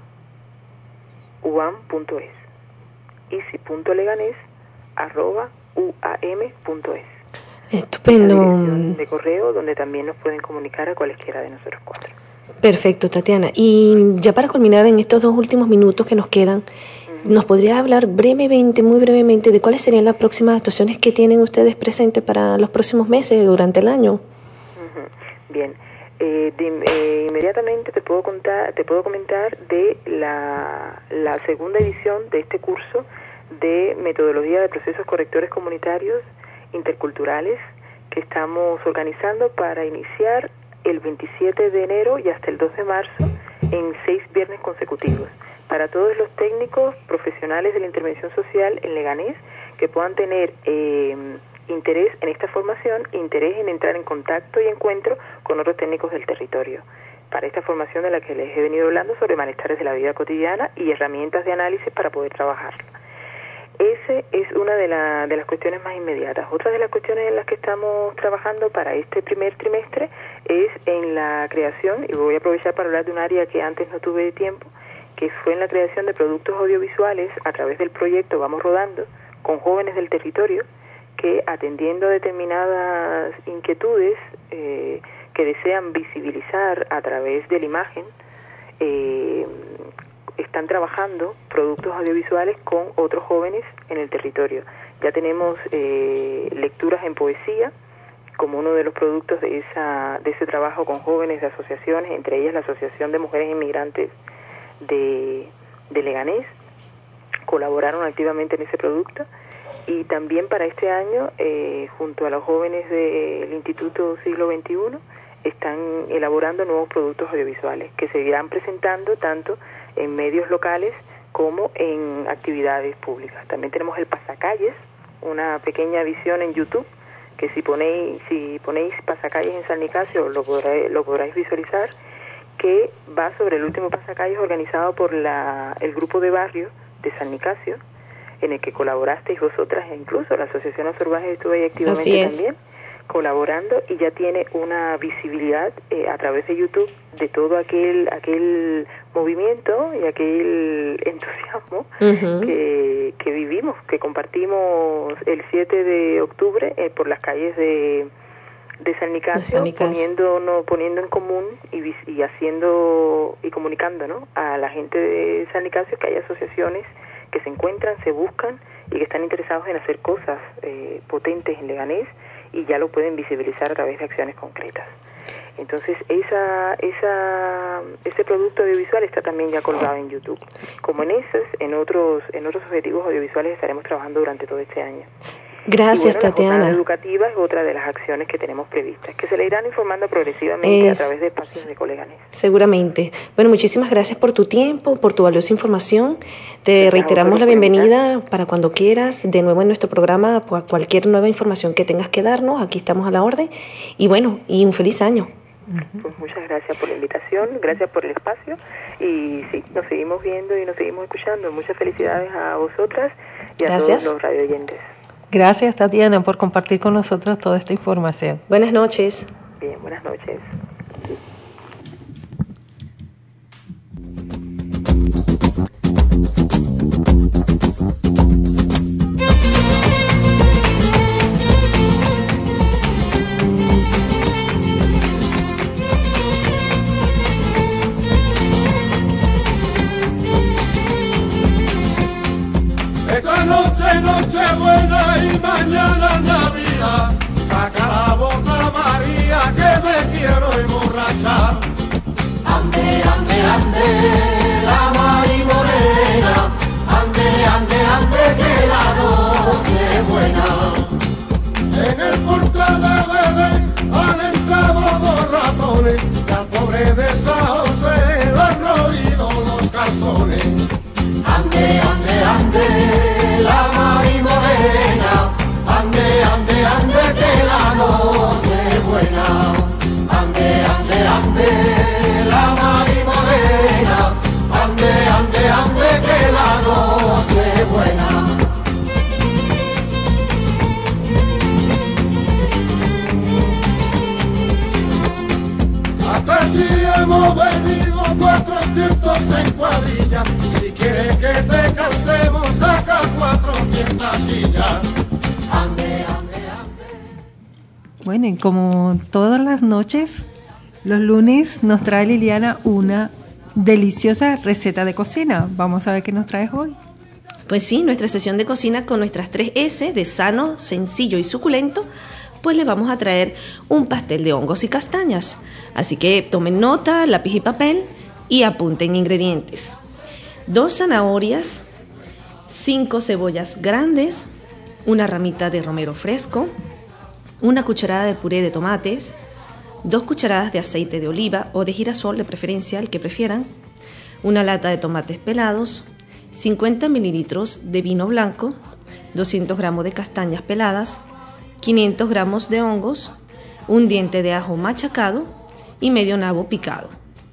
uam punto es. easy punto leganés arroba uam punto es. Estupendo. La dirección de correo donde también nos pueden comunicar a cualesquiera de nosotros cuatro. Perfecto, Tatiana. Y ya para culminar en estos dos últimos minutos que nos quedan, uh-huh. ¿nos podría hablar brevemente, muy brevemente, de cuáles serían las próximas actuaciones que tienen ustedes presentes para los próximos meses, durante el año? Uh-huh. Bien. Eh, de, eh, inmediatamente te puedo contar, te puedo comentar de la, la segunda edición de este curso de metodología de procesos correctores comunitarios interculturales que estamos organizando para iniciar el veintisiete de enero y hasta el dos de marzo en seis viernes consecutivos para todos los técnicos profesionales de la intervención social en Leganés que puedan tener eh, interés en esta formación, interés en entrar en contacto y encuentro con otros técnicos del territorio, para esta formación de la que les he venido hablando sobre malestares de la vida cotidiana y herramientas de análisis para poder trabajarla. Esa es una de, la, de las cuestiones más inmediatas. Otra de las cuestiones en las que estamos trabajando para este primer trimestre es en la creación, y voy a aprovechar para hablar de un área que antes no tuve tiempo, que fue en la creación de productos audiovisuales a través del proyecto Vamos Rodando, con jóvenes del territorio, que atendiendo a determinadas inquietudes eh, que desean visibilizar a través de la imagen, eh, están trabajando productos audiovisuales con otros jóvenes en el territorio. Ya tenemos eh, lecturas en poesía como uno de los productos de esa de ese trabajo con jóvenes de asociaciones, entre ellas la Asociación de Mujeres Inmigrantes de, de Leganés. Colaboraron activamente en ese producto, y también para este año, eh, junto a los jóvenes del Instituto Siglo veintiuno, están elaborando nuevos productos audiovisuales que se irán presentando tanto en medios locales como en actividades públicas. También tenemos el Pasacalles, una pequeña visión en YouTube, que si ponéis si ponéis Pasacalles en San Nicasio lo podréis, lo podréis visualizar, que va sobre el último Pasacalles organizado por la, el grupo de barrio de San Nicasio, en el que colaborasteis vosotras, e incluso la Asociación Azorbaje estuvo ahí activamente también, colaborando, y ya tiene una visibilidad eh, a través de YouTube de todo aquel aquel movimiento y aquel entusiasmo uh-huh. que, que vivimos, que compartimos el siete de octubre eh, por las calles de, de San Nicasio, poniendo, no, poniendo en común y, y haciendo y comunicando, ¿no?, a la gente de San Nicasio que hay asociaciones que se encuentran, se buscan y que están interesados en hacer cosas eh, potentes en Leganés, y ya lo pueden visibilizar a través de acciones concretas. Entonces, esa, esa, ese producto audiovisual está también ya colgado en YouTube. Como en esos, en otros, en otros objetivos audiovisuales estaremos trabajando durante todo este año. Gracias, y bueno, Tatiana. La jornada educativa es otra de las acciones que tenemos previstas, que se le irán informando progresivamente es, a través de espacios de Coleganés. Seguramente. Bueno, muchísimas gracias por tu tiempo, por tu valiosa información. Te reiteramos la bienvenida para cuando quieras, de nuevo en nuestro programa, por cualquier nueva información que tengas que darnos, aquí estamos a la orden. Y bueno, y un feliz año. Pues muchas gracias por la invitación, gracias por el espacio, y sí, nos seguimos viendo y nos seguimos escuchando. Muchas felicidades a vosotras y a gracias. todos los radioyentes. Gracias, Tatiana, por compartir con nosotros toda esta información. Buenas noches. Bien, buenas noches. Esta noche, noche buena y mañana Navidad, saca la boca María que me quiero vientos en cuadrilla. Y si quieres que te cantemos, saca cuatro tientasillas. Ande, ande, ande. Bueno, y como todas las noches, los lunes nos trae Liliana una deliciosa receta de cocina. Vamos a ver qué nos traes hoy. Pues sí, nuestra sesión de cocina con nuestras tres S de sano, sencillo y suculento, pues les vamos a traer un pastel de hongos y castañas. Así que tomen nota, lápiz y papel y apunten ingredientes. Dos zanahorias, cinco cebollas grandes, una ramita de romero fresco, una cucharada de puré de tomates, dos cucharadas de aceite de oliva o de girasol, de preferencia, el que prefieran, una lata de tomates pelados, cincuenta mililitros de vino blanco, doscientos gramos de castañas peladas, quinientos gramos de hongos, un diente de ajo machacado y medio nabo picado.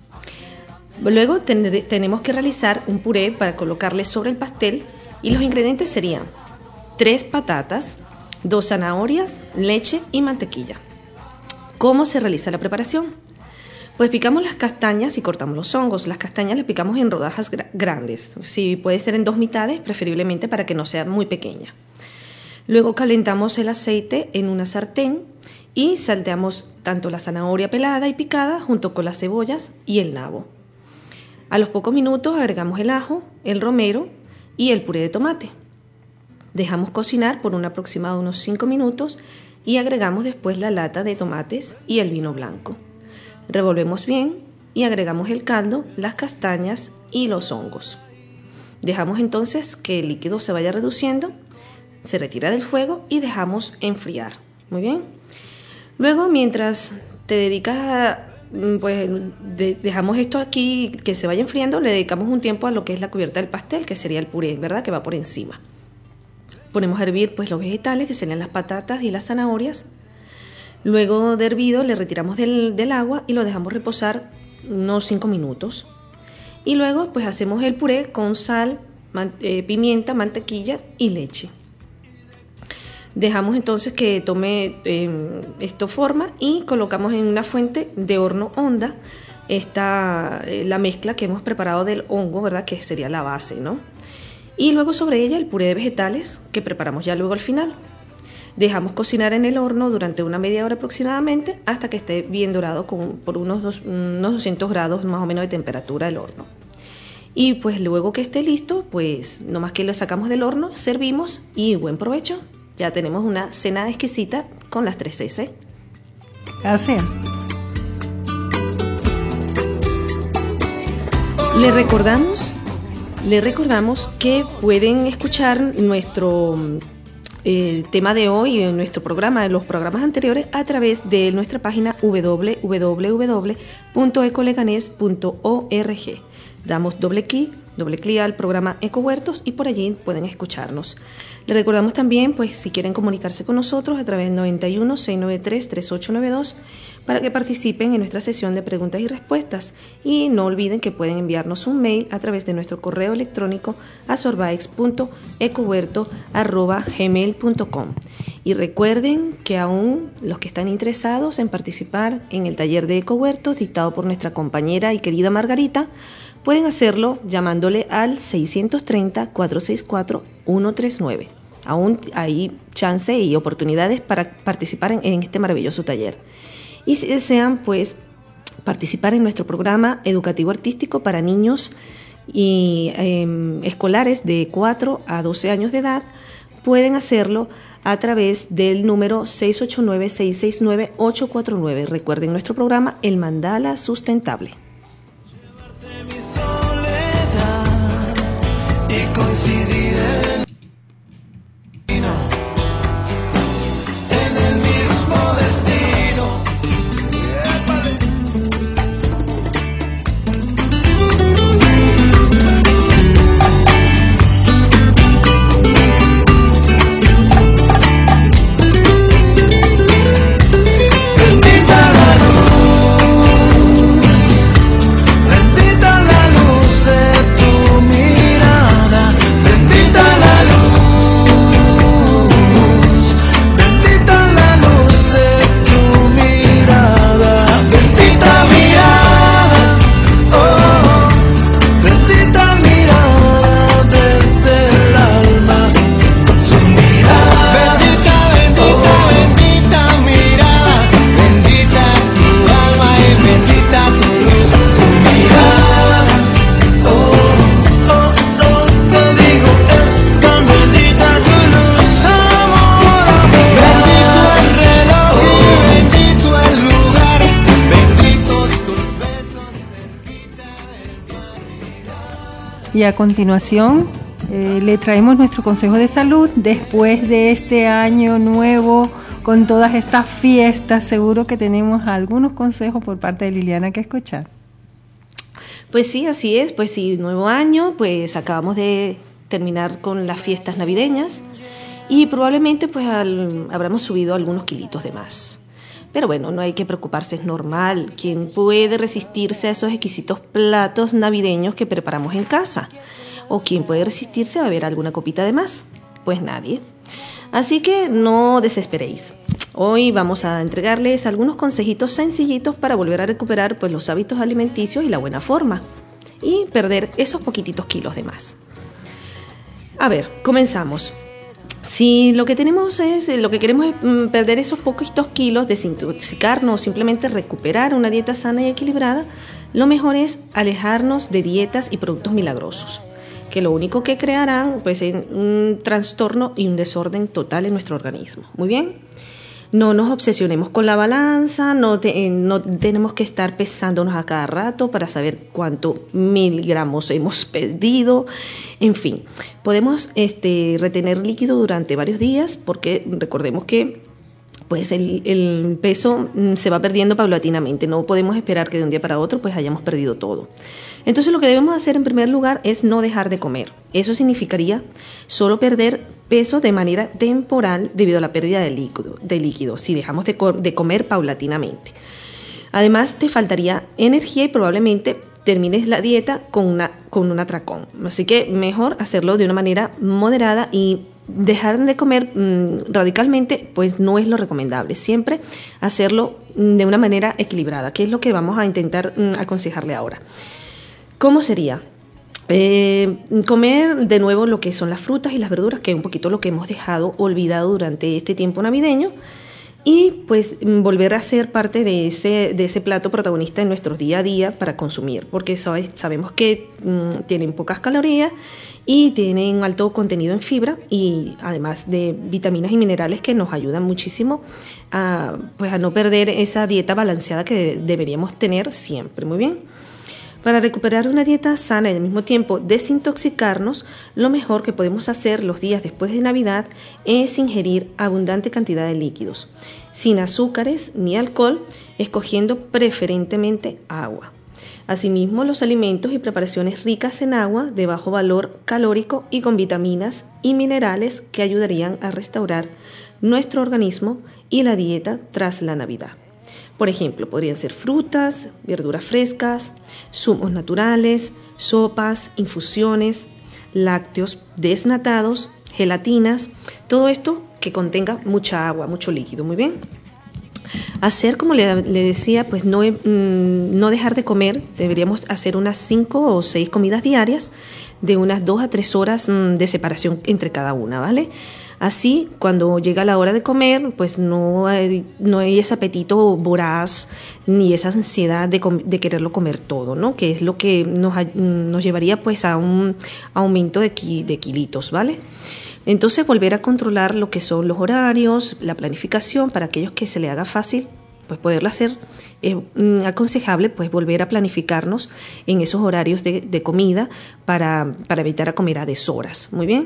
Luego ten- tenemos que realizar un puré para colocarle sobre el pastel y los ingredientes serían tres patatas, dos zanahorias, leche y mantequilla. ¿Cómo se realiza la preparación? Pues picamos las castañas y cortamos los hongos. Las castañas las picamos en rodajas gra- grandes. Si puede ser en dos mitades, preferiblemente para que no sea muy pequeña. Luego calentamos el aceite en una sartén y salteamos tanto la zanahoria pelada y picada junto con las cebollas y el nabo. A los pocos minutos agregamos el ajo, el romero y el puré de tomate. Dejamos cocinar por un aproximado de unos cinco minutos y agregamos después la lata de tomates y el vino blanco. Revolvemos bien y agregamos el caldo, las castañas y los hongos. Dejamos entonces que el líquido se vaya reduciendo, se retira del fuego y dejamos enfriar. Muy bien. Luego, mientras te dedicas a, pues de, dejamos esto aquí que se vaya enfriando, le dedicamos un tiempo a lo que es la cubierta del pastel, que sería el puré, ¿verdad? Que va por encima. Ponemos a hervir pues los vegetales, que serían las patatas y las zanahorias. Luego de hervido le retiramos del, del agua y lo dejamos reposar unos cinco minutos. Y luego pues hacemos el puré con sal, man, eh, pimienta, mantequilla y leche. Dejamos entonces que tome eh, esto forma y colocamos en una fuente de horno honda esta, eh, la mezcla que hemos preparado del hongo, ¿verdad? Que sería la base, ¿no? Y luego sobre ella el puré de vegetales que preparamos ya luego al final. Dejamos cocinar en el horno durante una media hora aproximadamente hasta que esté bien dorado con, por unos, dos, unos doscientos grados más o menos de temperatura del horno. Y pues luego que esté listo, pues nomás que lo sacamos del horno, servimos y buen provecho. Ya tenemos una cena exquisita con las tres S. Gracias. Le recordamos, le recordamos que pueden escuchar nuestro eh, tema de hoy en nuestro programa, en los programas anteriores, a través de nuestra página doble u doble u doble u punto ecoleganés punto org. Damos doble clic, doble clic al programa Ecohuertos y por allí pueden escucharnos. Les recordamos también, pues, si quieren comunicarse con nosotros a través del noventa y uno, seiscientos noventa y tres, treinta y ocho noventa y dos para que participen en nuestra sesión de preguntas y respuestas. Y no olviden que pueden enviarnos un mail a través de nuestro correo electrónico a sorbaex punto ecohuerto arroba gmail punto com. Y recuerden que aún los que están interesados en participar en el taller de Ecohuertos dictado por nuestra compañera y querida Margarita, pueden hacerlo llamándole al seiscientos treinta, cuatrocientos sesenta y cuatro, ciento treinta y nueve. Aún hay chance y oportunidades para participar en, en este maravilloso taller. Y si desean, pues, participar en nuestro programa educativo artístico para niños y eh, escolares de cuatro a doce años de edad, pueden hacerlo a través del número seis ocho nueve, seis seis nueve, ocho cuatro nueve. Recuerden nuestro programa El Mandala Sustentable. Mi soledad y coincidir en, en el mismo destino. Bendita la Y a continuación eh, le traemos nuestro consejo de salud después de este año nuevo con todas estas fiestas. Seguro que tenemos algunos consejos por parte de Liliana que escuchar. Pues sí, así es, pues sí, nuevo año, pues acabamos de terminar con las fiestas navideñas y probablemente pues al, habremos subido algunos kilitos de más. Pero bueno, no hay que preocuparse, es normal. ¿Quién puede resistirse a esos exquisitos platos navideños que preparamos en casa? ¿O quién puede resistirse a beber alguna copita de más? Pues nadie. Así que no desesperéis. Hoy vamos a entregarles algunos consejitos sencillitos para volver a recuperar pues, los hábitos alimenticios y la buena forma y perder esos poquititos kilos de más. A ver, comenzamos. Si lo que tenemos es, lo que queremos es mm, perder esos poquitos kilos, desintoxicarnos, simplemente recuperar una dieta sana y equilibrada, lo mejor es alejarnos de dietas y productos milagrosos, que lo único que crearán pues es un trastorno y un desorden total en nuestro organismo. Muy bien. No nos obsesionemos con la balanza, no, te, no tenemos que estar pesándonos a cada rato para saber cuántos miligramos hemos perdido. En fin, podemos este, retener líquido durante varios días porque recordemos que pues el, el peso se va perdiendo paulatinamente. No podemos esperar que de un día para otro pues hayamos perdido todo. Entonces lo que debemos hacer en primer lugar es no dejar de comer. Eso significaría solo perder peso de manera temporal debido a la pérdida de líquido, de líquido si dejamos de, co- de comer paulatinamente. Además te faltaría energía y probablemente termines la dieta con, una, con un atracón. Así que mejor hacerlo de una manera moderada y dejar de comer mmm, radicalmente pues no es lo recomendable. Siempre hacerlo mmm, de una manera equilibrada, que es lo que vamos a intentar mmm, aconsejarle ahora. ¿Cómo sería? Eh, comer de nuevo lo que son las frutas y las verduras, que es un poquito lo que hemos dejado olvidado durante este tiempo navideño, y pues volver a ser parte de ese, de ese plato protagonista en nuestro día a día para consumir, porque sabe, sabemos que mmm, tienen pocas calorías y tienen un alto contenido en fibra y además de vitaminas y minerales que nos ayudan muchísimo a, pues a no perder esa dieta balanceada que deberíamos tener siempre. Muy bien. Para recuperar una dieta sana y al mismo tiempo desintoxicarnos, lo mejor que podemos hacer los días después de Navidad es ingerir abundante cantidad de líquidos, sin azúcares ni alcohol, escogiendo preferentemente agua. Asimismo, los alimentos y preparaciones ricas en agua, de bajo valor calórico y con vitaminas y minerales que ayudarían a restaurar nuestro organismo y la dieta tras la Navidad. Por ejemplo, podrían ser frutas, verduras frescas, zumos naturales, sopas, infusiones, lácteos desnatados, gelatinas, todo esto que contenga mucha agua, mucho líquido. Muy bien. Hacer, como le, le decía, pues no, mmm, no dejar de comer. Deberíamos hacer unas cinco o seis comidas diarias de unas dos a tres horas mmm, de separación entre cada una, ¿vale? Así, cuando llega la hora de comer, pues no hay, no hay ese apetito voraz ni esa ansiedad de, com- de quererlo comer todo, ¿no? Que es lo que nos, nos llevaría pues a un aumento de, ki- de kilitos, ¿vale? Entonces, volver a controlar lo que son los horarios, la planificación, para aquellos que se le haga fácil, pues poderlo hacer. Es mm, aconsejable pues volver a planificarnos en esos horarios de, de comida para, para evitar a comer a deshoras. Muy bien.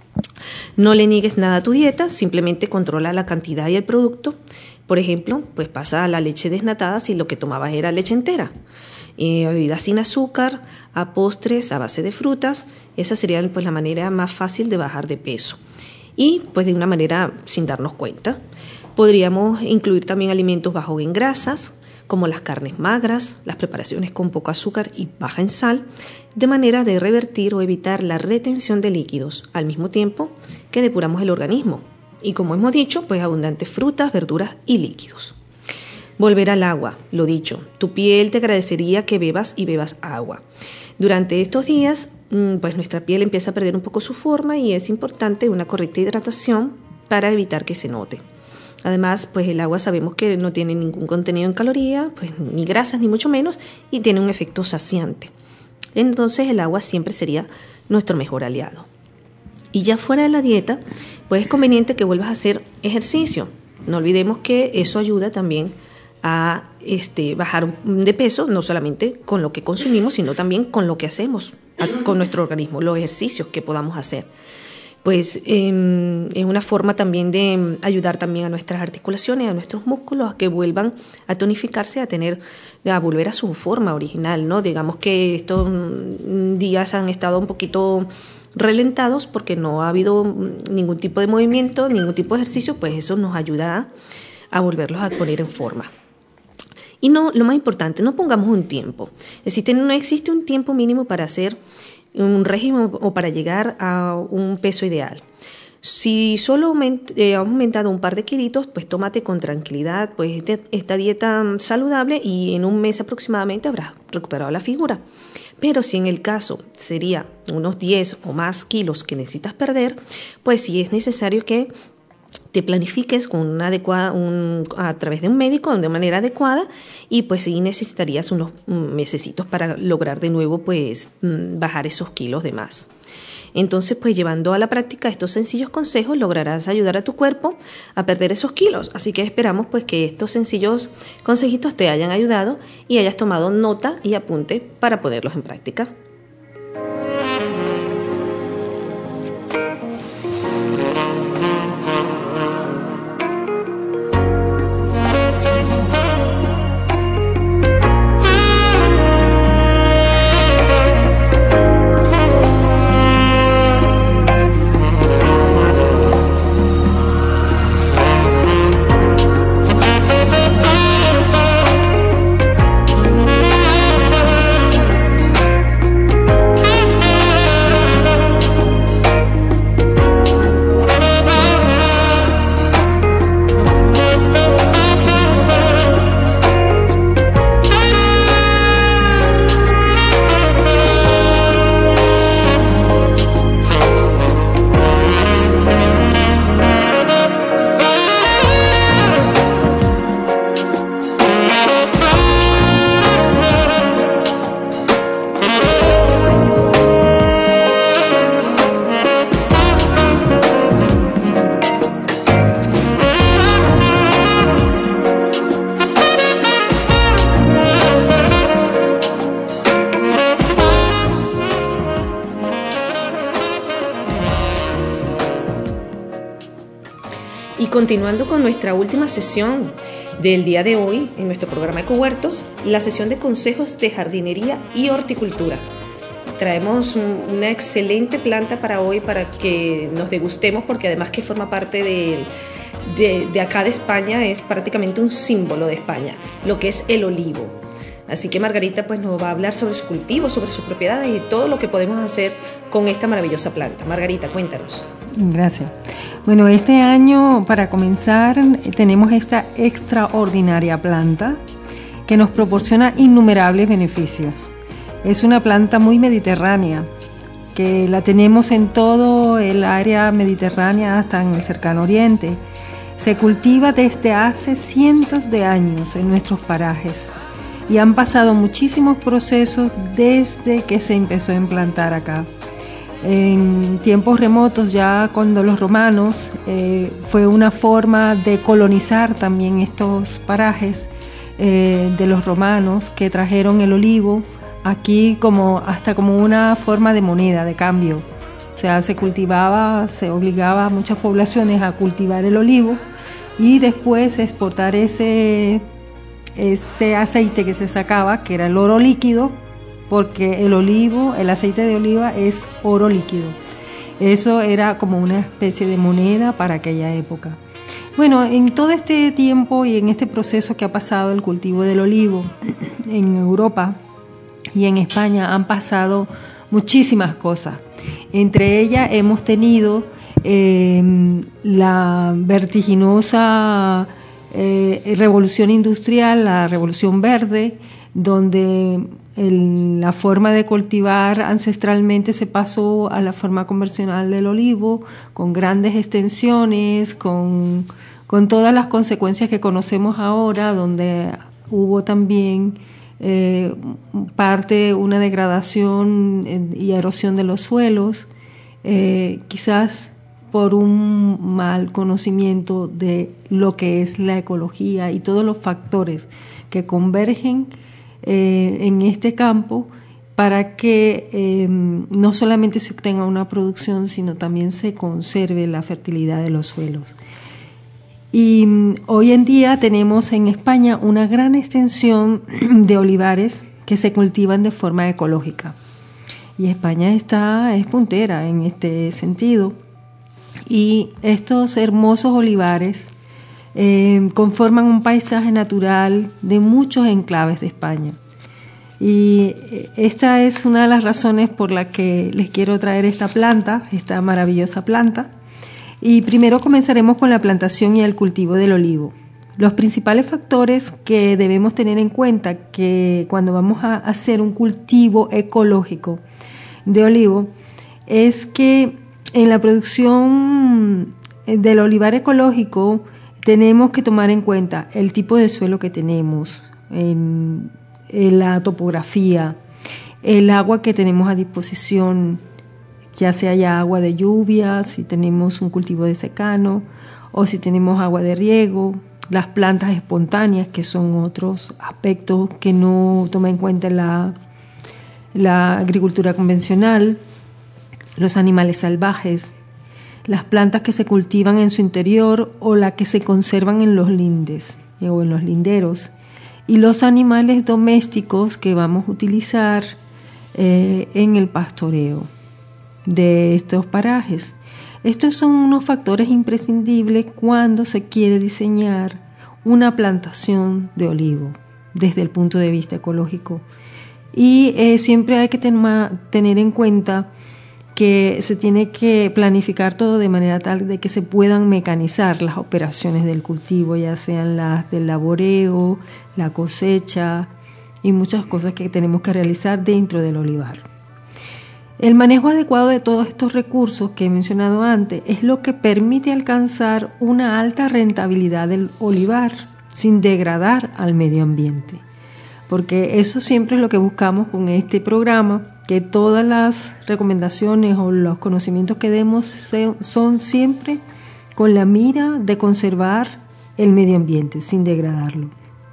No le niegues nada a tu dieta, simplemente controla la cantidad y el producto. Por ejemplo, pues pasa a la leche desnatada si lo que tomabas era leche entera. Eh, bebidas sin azúcar, a postres a base de frutas. Esa sería pues la manera más fácil de bajar de peso. Y pues de una manera sin darnos cuenta. Podríamos incluir también alimentos bajos en grasas, como las carnes magras, las preparaciones con poco azúcar y baja en sal, de manera de revertir o evitar la retención de líquidos, al mismo tiempo que depuramos el organismo. Y como hemos dicho, pues abundantes frutas, verduras y líquidos. Volver al agua, lo dicho, tu piel te agradecería que bebas y bebas agua. Durante estos días, pues nuestra piel empieza a perder un poco su forma y es importante una correcta hidratación para evitar que se note. Además, pues el agua sabemos que no tiene ningún contenido en calorías, pues ni grasas ni mucho menos, y tiene un efecto saciante. Entonces el agua siempre sería nuestro mejor aliado. Y ya fuera de la dieta, pues es conveniente que vuelvas a hacer ejercicio. No olvidemos que eso ayuda también a este, bajar de peso, no solamente con lo que consumimos, sino también con lo que hacemos a, con nuestro organismo, los ejercicios que podamos hacer. Pues eh, es una forma también de ayudar también a nuestras articulaciones, a nuestros músculos, a que vuelvan a tonificarse, a tener, a volver a su forma original, ¿no? Digamos que estos días han estado un poquito relentados porque no ha habido ningún tipo de movimiento, ningún tipo de ejercicio, pues eso nos ayuda a, a volverlos a poner en forma. Y no, lo más importante, no pongamos un tiempo. Es decir, no existe un tiempo mínimo para hacer un régimen o para llegar a un peso ideal. Si solo aument, eh, ha aumentado un par de kilitos, pues tómate con tranquilidad pues este, esta dieta saludable y en un mes aproximadamente habrás recuperado la figura. Pero si en el caso sería unos diez o más kilos que necesitas perder, pues sí es necesario que te planifiques con una adecuada, un, a través de un médico de manera adecuada y pues sí necesitarías unos mesecitos para lograr de nuevo pues bajar esos kilos de más. Entonces pues llevando a la práctica estos sencillos consejos lograrás ayudar a tu cuerpo a perder esos kilos. Así que esperamos pues que estos sencillos consejitos te hayan ayudado y hayas tomado nota y apunte para ponerlos en práctica. Continuando con nuestra última sesión del día de hoy en nuestro programa Ecohuertos, la sesión de consejos de jardinería y horticultura. Traemos un, una excelente planta para hoy para que nos degustemos porque además que forma parte de, de, de acá de España, es prácticamente un símbolo de España, lo que es el olivo. Así que Margarita pues nos va a hablar sobre su cultivo, sobre sus propiedades y todo lo que podemos hacer con esta maravillosa planta. Margarita, cuéntanos. Gracias. Bueno, este año, para comenzar, tenemos esta extraordinaria planta que nos proporciona innumerables beneficios. Es una planta muy mediterránea, que la tenemos en todo el área mediterránea hasta en el cercano oriente. Se cultiva desde hace cientos de años en nuestros parajes y han pasado muchísimos procesos desde que se empezó a implantar acá. En tiempos remotos, ya cuando los romanos, eh, fue una forma de colonizar también estos parajes eh, de los romanos que trajeron el olivo aquí como hasta como una forma de moneda, de cambio. O sea, se cultivaba, se obligaba a muchas poblaciones a cultivar el olivo y después exportar ese, ese aceite que se sacaba, que era el oro líquido, porque el olivo, el aceite de oliva es oro líquido. Eso era como una especie de moneda para aquella época. Bueno, en todo este tiempo y en este proceso que ha pasado el cultivo del olivo en Europa y en España han pasado muchísimas cosas. Entre ellas hemos tenido eh, la vertiginosa eh, revolución industrial, la revolución verde, donde El, la forma de cultivar ancestralmente se pasó a la forma convencional del olivo, con grandes extensiones, con, con todas las consecuencias que conocemos ahora, donde hubo también eh, parte, una degradación y erosión de los suelos. Eh, quizás por un mal conocimiento de lo que es la ecología y todos los factores que convergen eh, en este campo para que eh, no solamente se obtenga una producción, sino también se conserve la fertilidad de los suelos. Y hoy en día tenemos en España una gran extensión de olivares que se cultivan de forma ecológica. Y España está, es puntera en este sentido. Y estos hermosos olivares eh, conforman un paisaje natural de muchos enclaves de España. Y esta es una de las razones por la que les quiero traer esta planta, esta maravillosa planta. Y primero comenzaremos con la plantación y el cultivo del olivo. Los principales factores que debemos tener en cuenta que cuando vamos a hacer un cultivo ecológico de olivo es que en la producción del olivar ecológico tenemos que tomar en cuenta el tipo de suelo que tenemos, en, en la topografía, el agua que tenemos a disposición, ya sea ya agua de lluvia, si tenemos un cultivo de secano o si tenemos agua de riego, las plantas espontáneas, que son otros aspectos que no toma en cuenta la, la agricultura convencional, los animales salvajes, las plantas que se cultivan en su interior o las que se conservan en los lindes eh, o en los linderos, y los animales domésticos que vamos a utilizar eh, en el pastoreo de estos parajes. Estos son unos factores imprescindibles cuando se quiere diseñar una plantación de olivo desde el punto de vista ecológico. Y eh, siempre hay que ten- tener en cuenta que se tiene que planificar todo de manera tal de que se puedan mecanizar las operaciones del cultivo, ya sean las del laboreo, la cosecha y muchas cosas que tenemos que realizar dentro del olivar. El manejo adecuado de todos estos recursos que he mencionado antes es lo que permite alcanzar una alta rentabilidad del olivar sin degradar al medio ambiente. Porque eso siempre es lo que buscamos con este programa, que todas las recomendaciones o los conocimientos que demos son siempre con la mira de conservar el medio ambiente sin degradarlo.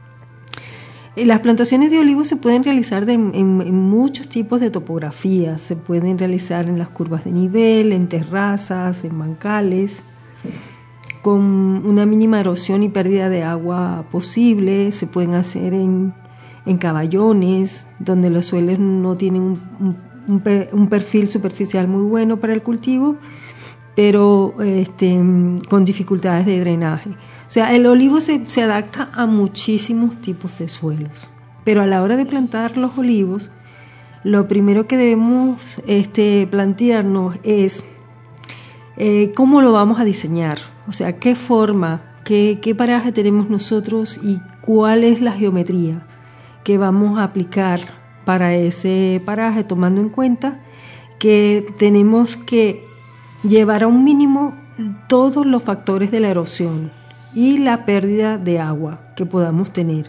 Las plantaciones de olivos se pueden realizar de, en, en muchos tipos de topografías. Se pueden realizar en las curvas de nivel, en terrazas, en bancales, con una mínima erosión y pérdida de agua posible. Se pueden hacer en, en caballones, donde los suelos no tienen un, un, un perfil superficial muy bueno para el cultivo, pero este, con dificultades de drenaje. O sea, el olivo se, se adapta a muchísimos tipos de suelos, pero a la hora de plantar los olivos, lo primero que debemos este, plantearnos es eh, cómo lo vamos a diseñar, o sea, qué forma, qué, qué paraje tenemos nosotros y cuál es la geometría que vamos a aplicar para ese paraje, tomando en cuenta que tenemos que llevar a un mínimo todos los factores de la erosión y la pérdida de agua que podamos tener.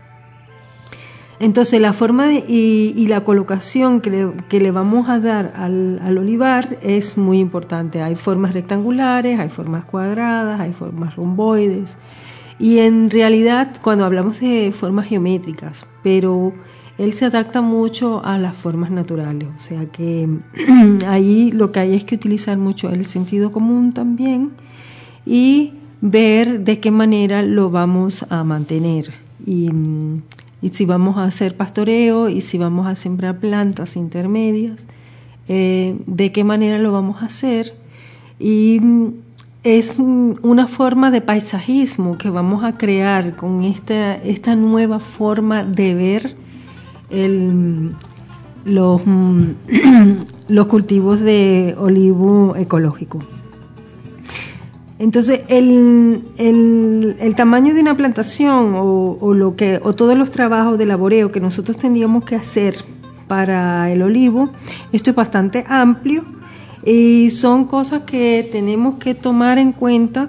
Entonces la forma de, y, y la colocación que le, que le vamos a dar al, al olivar es muy importante. Hay formas rectangulares, hay formas cuadradas, hay formas romboides, y en realidad cuando hablamos de formas geométricas, pero él se adapta mucho a las formas naturales, o sea que ahí lo que hay es que utilizar mucho el sentido común también y ver de qué manera lo vamos a mantener, y, y si vamos a hacer pastoreo y si vamos a sembrar plantas intermedias, eh, de qué manera lo vamos a hacer. Y es una forma de paisajismo que vamos a crear con esta, esta nueva forma de ver el, los, los cultivos de olivo ecológico. Entonces, el, el, el tamaño de una plantación o, o, lo que, o todos los trabajos de laboreo que nosotros tendríamos que hacer para el olivo, esto es bastante amplio y son cosas que tenemos que tomar en cuenta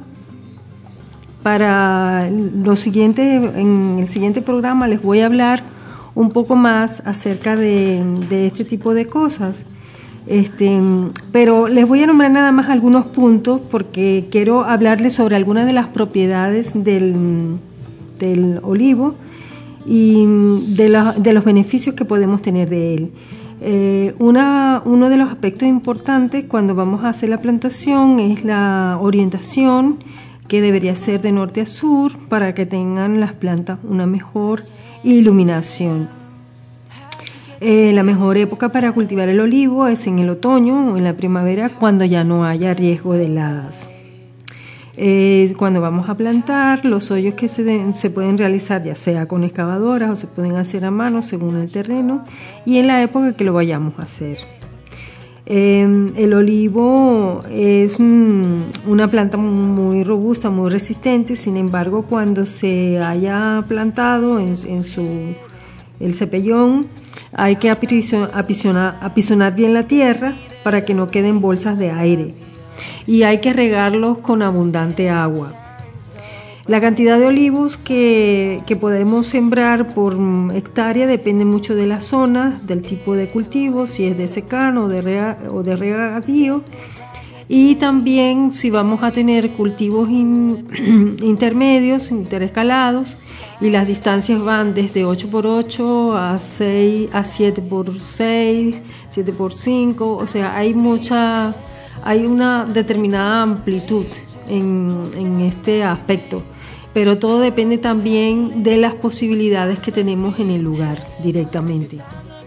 para lo siguiente. En el siguiente programa les voy a hablar un poco más acerca de, de este tipo de cosas. Este, pero les voy a nombrar nada más algunos puntos porque quiero hablarles sobre algunas de las propiedades del, del olivo y de, la, de los beneficios que podemos tener de él. Eh, una, uno de los aspectos importantes cuando vamos a hacer la plantación es la orientación, que debería ser de norte a sur para que tengan las plantas una mejor iluminación. Eh, la mejor época para cultivar el olivo es en el otoño o en la primavera, cuando ya no haya riesgo de heladas. Eh, cuando vamos a plantar, los hoyos que se, de, se pueden realizar ya sea con excavadoras o se pueden hacer a mano según el terreno y en la época que lo vayamos a hacer. Eh, el olivo es mm, una planta muy robusta, muy resistente. Sin embargo, cuando se haya plantado en, en su el cepellón, hay que apisonar, apisonar bien la tierra para que no queden bolsas de aire y hay que regarlos con abundante agua. La cantidad de olivos que, que podemos sembrar por hectárea depende mucho de la zona, del tipo de cultivo, si es de secano o de, rega, o de regadío, y también si vamos a tener cultivos in, intermedios, interescalados, y las distancias van desde ocho por ocho a seis a siete por seis, siete por cinco, o sea, hay mucha hay una determinada amplitud en, en este aspecto. Pero todo depende también de las posibilidades que tenemos en el lugar directamente.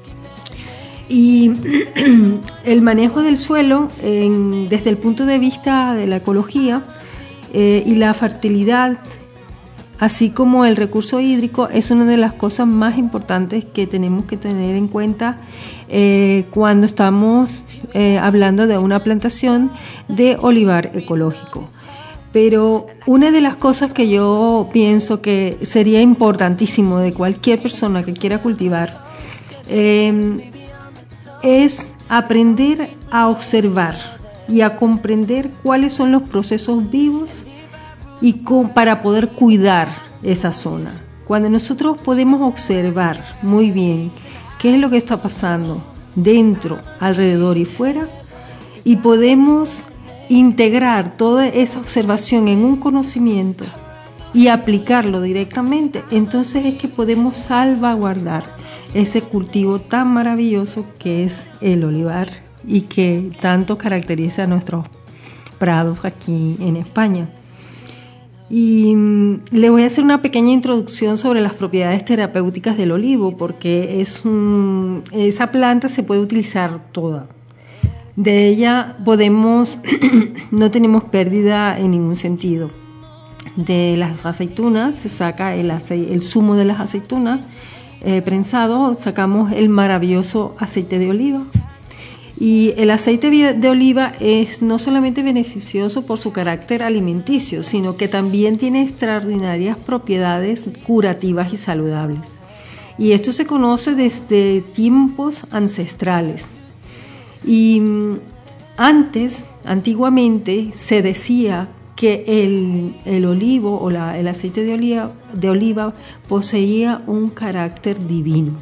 Y el manejo del suelo, en, desde el punto de vista de la ecología eh, y la fertilidad, así como el recurso hídrico, es una de las cosas más importantes que tenemos que tener en cuenta eh, cuando estamos eh, hablando de una plantación de olivar ecológico. Pero una de las cosas que yo pienso que sería importantísimo de cualquier persona que quiera cultivar eh, es aprender a observar y a comprender cuáles son los procesos vivos y con, para poder cuidar esa zona. Cuando nosotros podemos observar muy bien qué es lo que está pasando dentro, alrededor y fuera, y podemos integrar toda esa observación en un conocimiento y aplicarlo directamente, entonces es que podemos salvaguardar ese cultivo tan maravilloso que es el olivar y que tanto caracteriza a nuestros prados aquí en España. Y le voy a hacer una pequeña introducción sobre las propiedades terapéuticas del olivo, porque es un, esa planta se puede utilizar toda. De ella podemos, no tenemos pérdida en ningún sentido. De las aceitunas se saca el, ace, el zumo de las aceitunas eh, prensado, sacamos el maravilloso aceite de oliva. Y el aceite de oliva es no solamente beneficioso por su carácter alimenticio, sino que también tiene extraordinarias propiedades curativas y saludables. Y esto se conoce desde tiempos ancestrales. Y antes, antiguamente, se decía que el, el olivo o la, el aceite de oliva, de oliva poseía un carácter divino.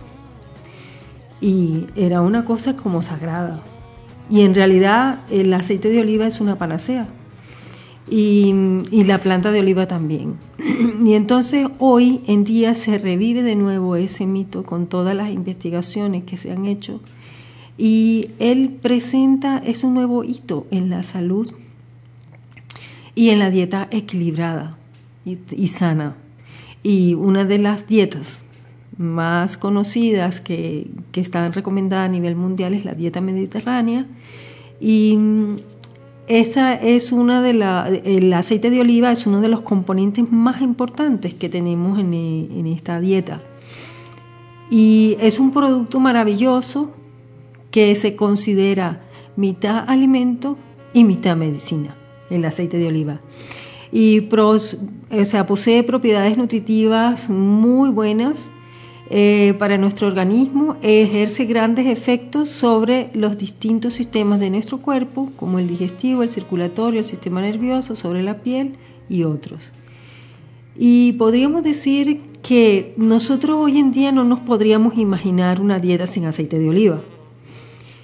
Y era una cosa como sagrada. Y en realidad el aceite de oliva es una panacea. Y, y la planta de oliva también. Y entonces hoy en día se revive de nuevo ese mito con todas las investigaciones que se han hecho. Y él presenta es un nuevo hito en la salud y en la dieta equilibrada y, y sana. Y una de las dietas más conocidas que, que están recomendadas a nivel mundial es la dieta mediterránea. Y esa es una de la, el aceite de oliva es uno de los componentes más importantes que tenemos en, en esta dieta. Y es un producto maravilloso que se considera mitad alimento y mitad medicina, el aceite de oliva. Y pros, o sea, posee propiedades nutritivas muy buenas eh, para nuestro organismo, ejerce grandes efectos sobre los distintos sistemas de nuestro cuerpo, como el digestivo, el circulatorio, el sistema nervioso, sobre la piel y otros. Y podríamos decir que nosotros hoy en día no nos podríamos imaginar una dieta sin aceite de oliva.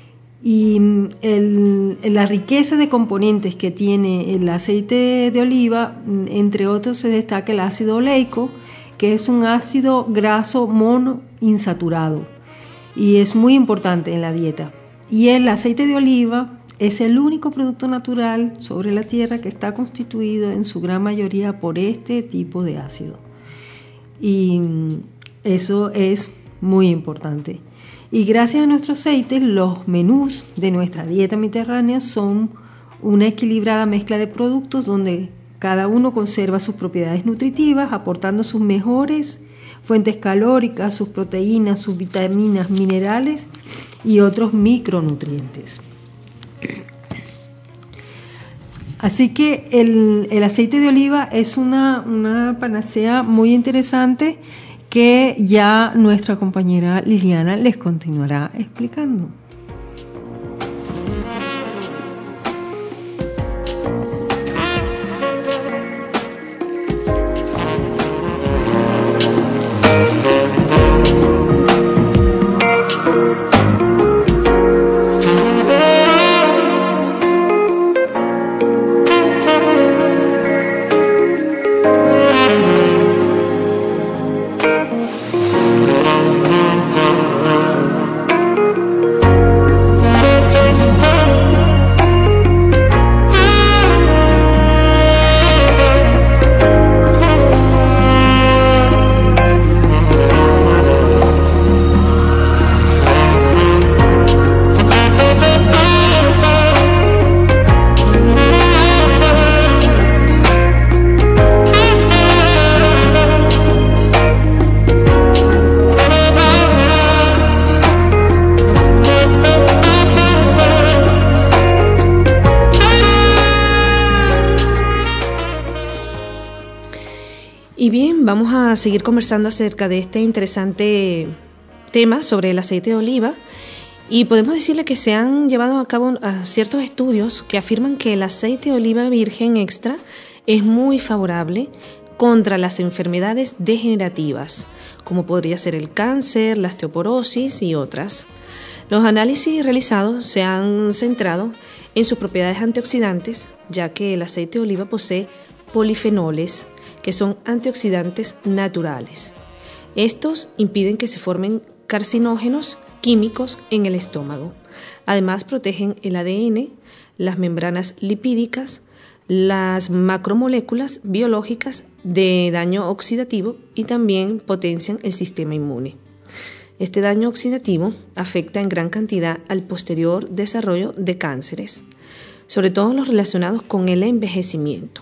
Y el, la riqueza de componentes que tiene el aceite de oliva, entre otros se destaca el ácido oleico, que es un ácido graso monoinsaturado y es muy importante en la dieta. Y el aceite de oliva es el único producto natural sobre la tierra que está constituido en su gran mayoría por este tipo de ácido. Y eso es muy importante. Y gracias a nuestro aceite, los menús de nuestra dieta mediterránea son una equilibrada mezcla de productos donde cada uno conserva sus propiedades nutritivas, aportando sus mejores fuentes calóricas, sus proteínas, sus vitaminas, minerales y otros micronutrientes. Así que el, el aceite de oliva es una, una panacea muy interesante que ya nuestra compañera Liliana les continuará explicando. Y bien, vamos a seguir conversando acerca de este interesante tema sobre el aceite de oliva y podemos decirle que se han llevado a cabo ciertos estudios que afirman que el aceite de oliva virgen extra es muy favorable contra las enfermedades degenerativas, como podría ser el cáncer, la osteoporosis y otras. Los análisis realizados se han centrado en sus propiedades antioxidantes, ya que el aceite de oliva posee polifenoles, que son antioxidantes naturales. Estos impiden que se formen carcinógenos químicos en el estómago. Además, protegen el A D N, las membranas lipídicas, las macromoléculas biológicas de daño oxidativo y también potencian el sistema inmune. Este daño oxidativo afecta en gran cantidad al posterior desarrollo de cánceres, sobre todo los relacionados con el envejecimiento.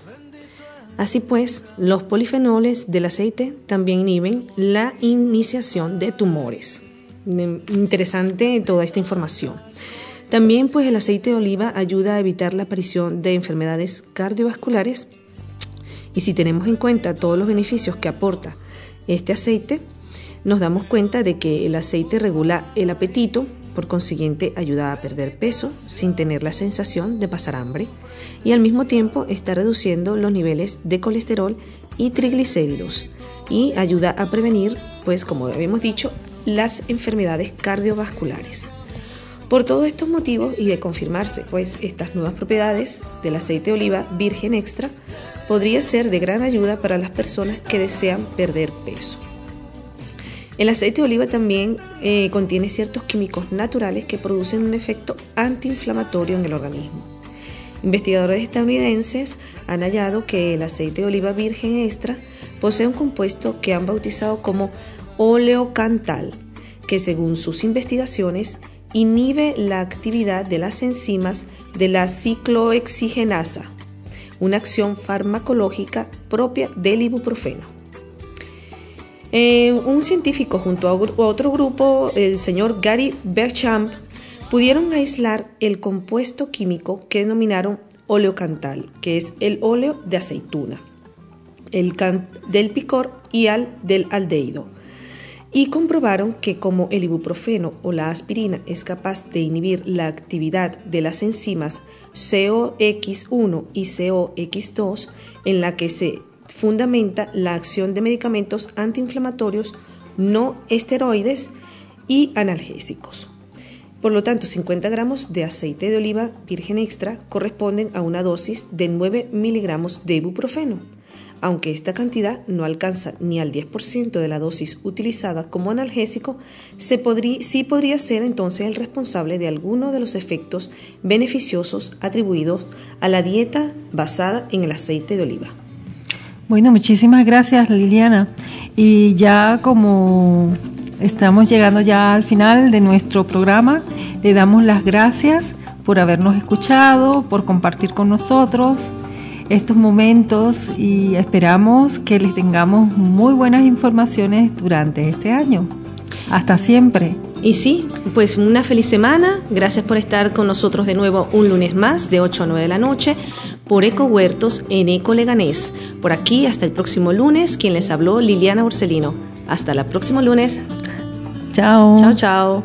Así pues, los polifenoles del aceite también inhiben la iniciación de tumores. Interesante toda esta información. También, pues, el aceite de oliva ayuda a evitar la aparición de enfermedades cardiovasculares. Y si tenemos en cuenta todos los beneficios que aporta este aceite, nos damos cuenta de que el aceite regula el apetito, por consiguiente ayuda a perder peso sin tener la sensación de pasar hambre y al mismo tiempo está reduciendo los niveles de colesterol y triglicéridos y ayuda a prevenir, pues como habíamos dicho, las enfermedades cardiovasculares. Por todos estos motivos y de confirmarse pues estas nuevas propiedades del aceite de oliva virgen extra, podría ser de gran ayuda para las personas que desean perder peso. El aceite de oliva también eh, contiene ciertos químicos naturales que producen un efecto antiinflamatorio en el organismo. Investigadores estadounidenses han hallado que el aceite de oliva virgen extra posee un compuesto que han bautizado como oleocantal, que según sus investigaciones inhibe la actividad de las enzimas de la ciclooxigenasa, una acción farmacológica propia del ibuprofeno. Eh, un científico junto a otro grupo, el señor Gary Beauchamp, pudieron aislar el compuesto químico que denominaron oleocantal, que es el óleo de aceituna, el cant del picor y al del aldehído, y comprobaron que como el ibuprofeno o la aspirina es capaz de inhibir la actividad de las enzimas C O X uno y C O X dos, en la que se fundamenta la acción de medicamentos antiinflamatorios no esteroides y analgésicos. Por lo tanto, cincuenta gramos de aceite de oliva virgen extra corresponden a una dosis de nueve miligramos de ibuprofeno. Aunque esta cantidad no alcanza ni al diez por ciento de la dosis utilizada como analgésico, se podría, sí podría ser entonces el responsable de alguno de los efectos beneficiosos atribuidos a la dieta basada en el aceite de oliva. Bueno, muchísimas gracias, Liliana. Y ya como estamos llegando ya al final de nuestro programa, le damos las gracias por habernos escuchado, por compartir con nosotros estos momentos y esperamos que les tengamos muy buenas informaciones durante este año. Hasta siempre. Y sí, pues una feliz semana. Gracias por estar con nosotros de nuevo un lunes más de ocho a nueve de la noche por Eco Huertos en Eco Leganés. Por aquí hasta el próximo lunes, quien les habló, Liliana Borsellino. Hasta el próximo lunes. Chao. Chao, chao.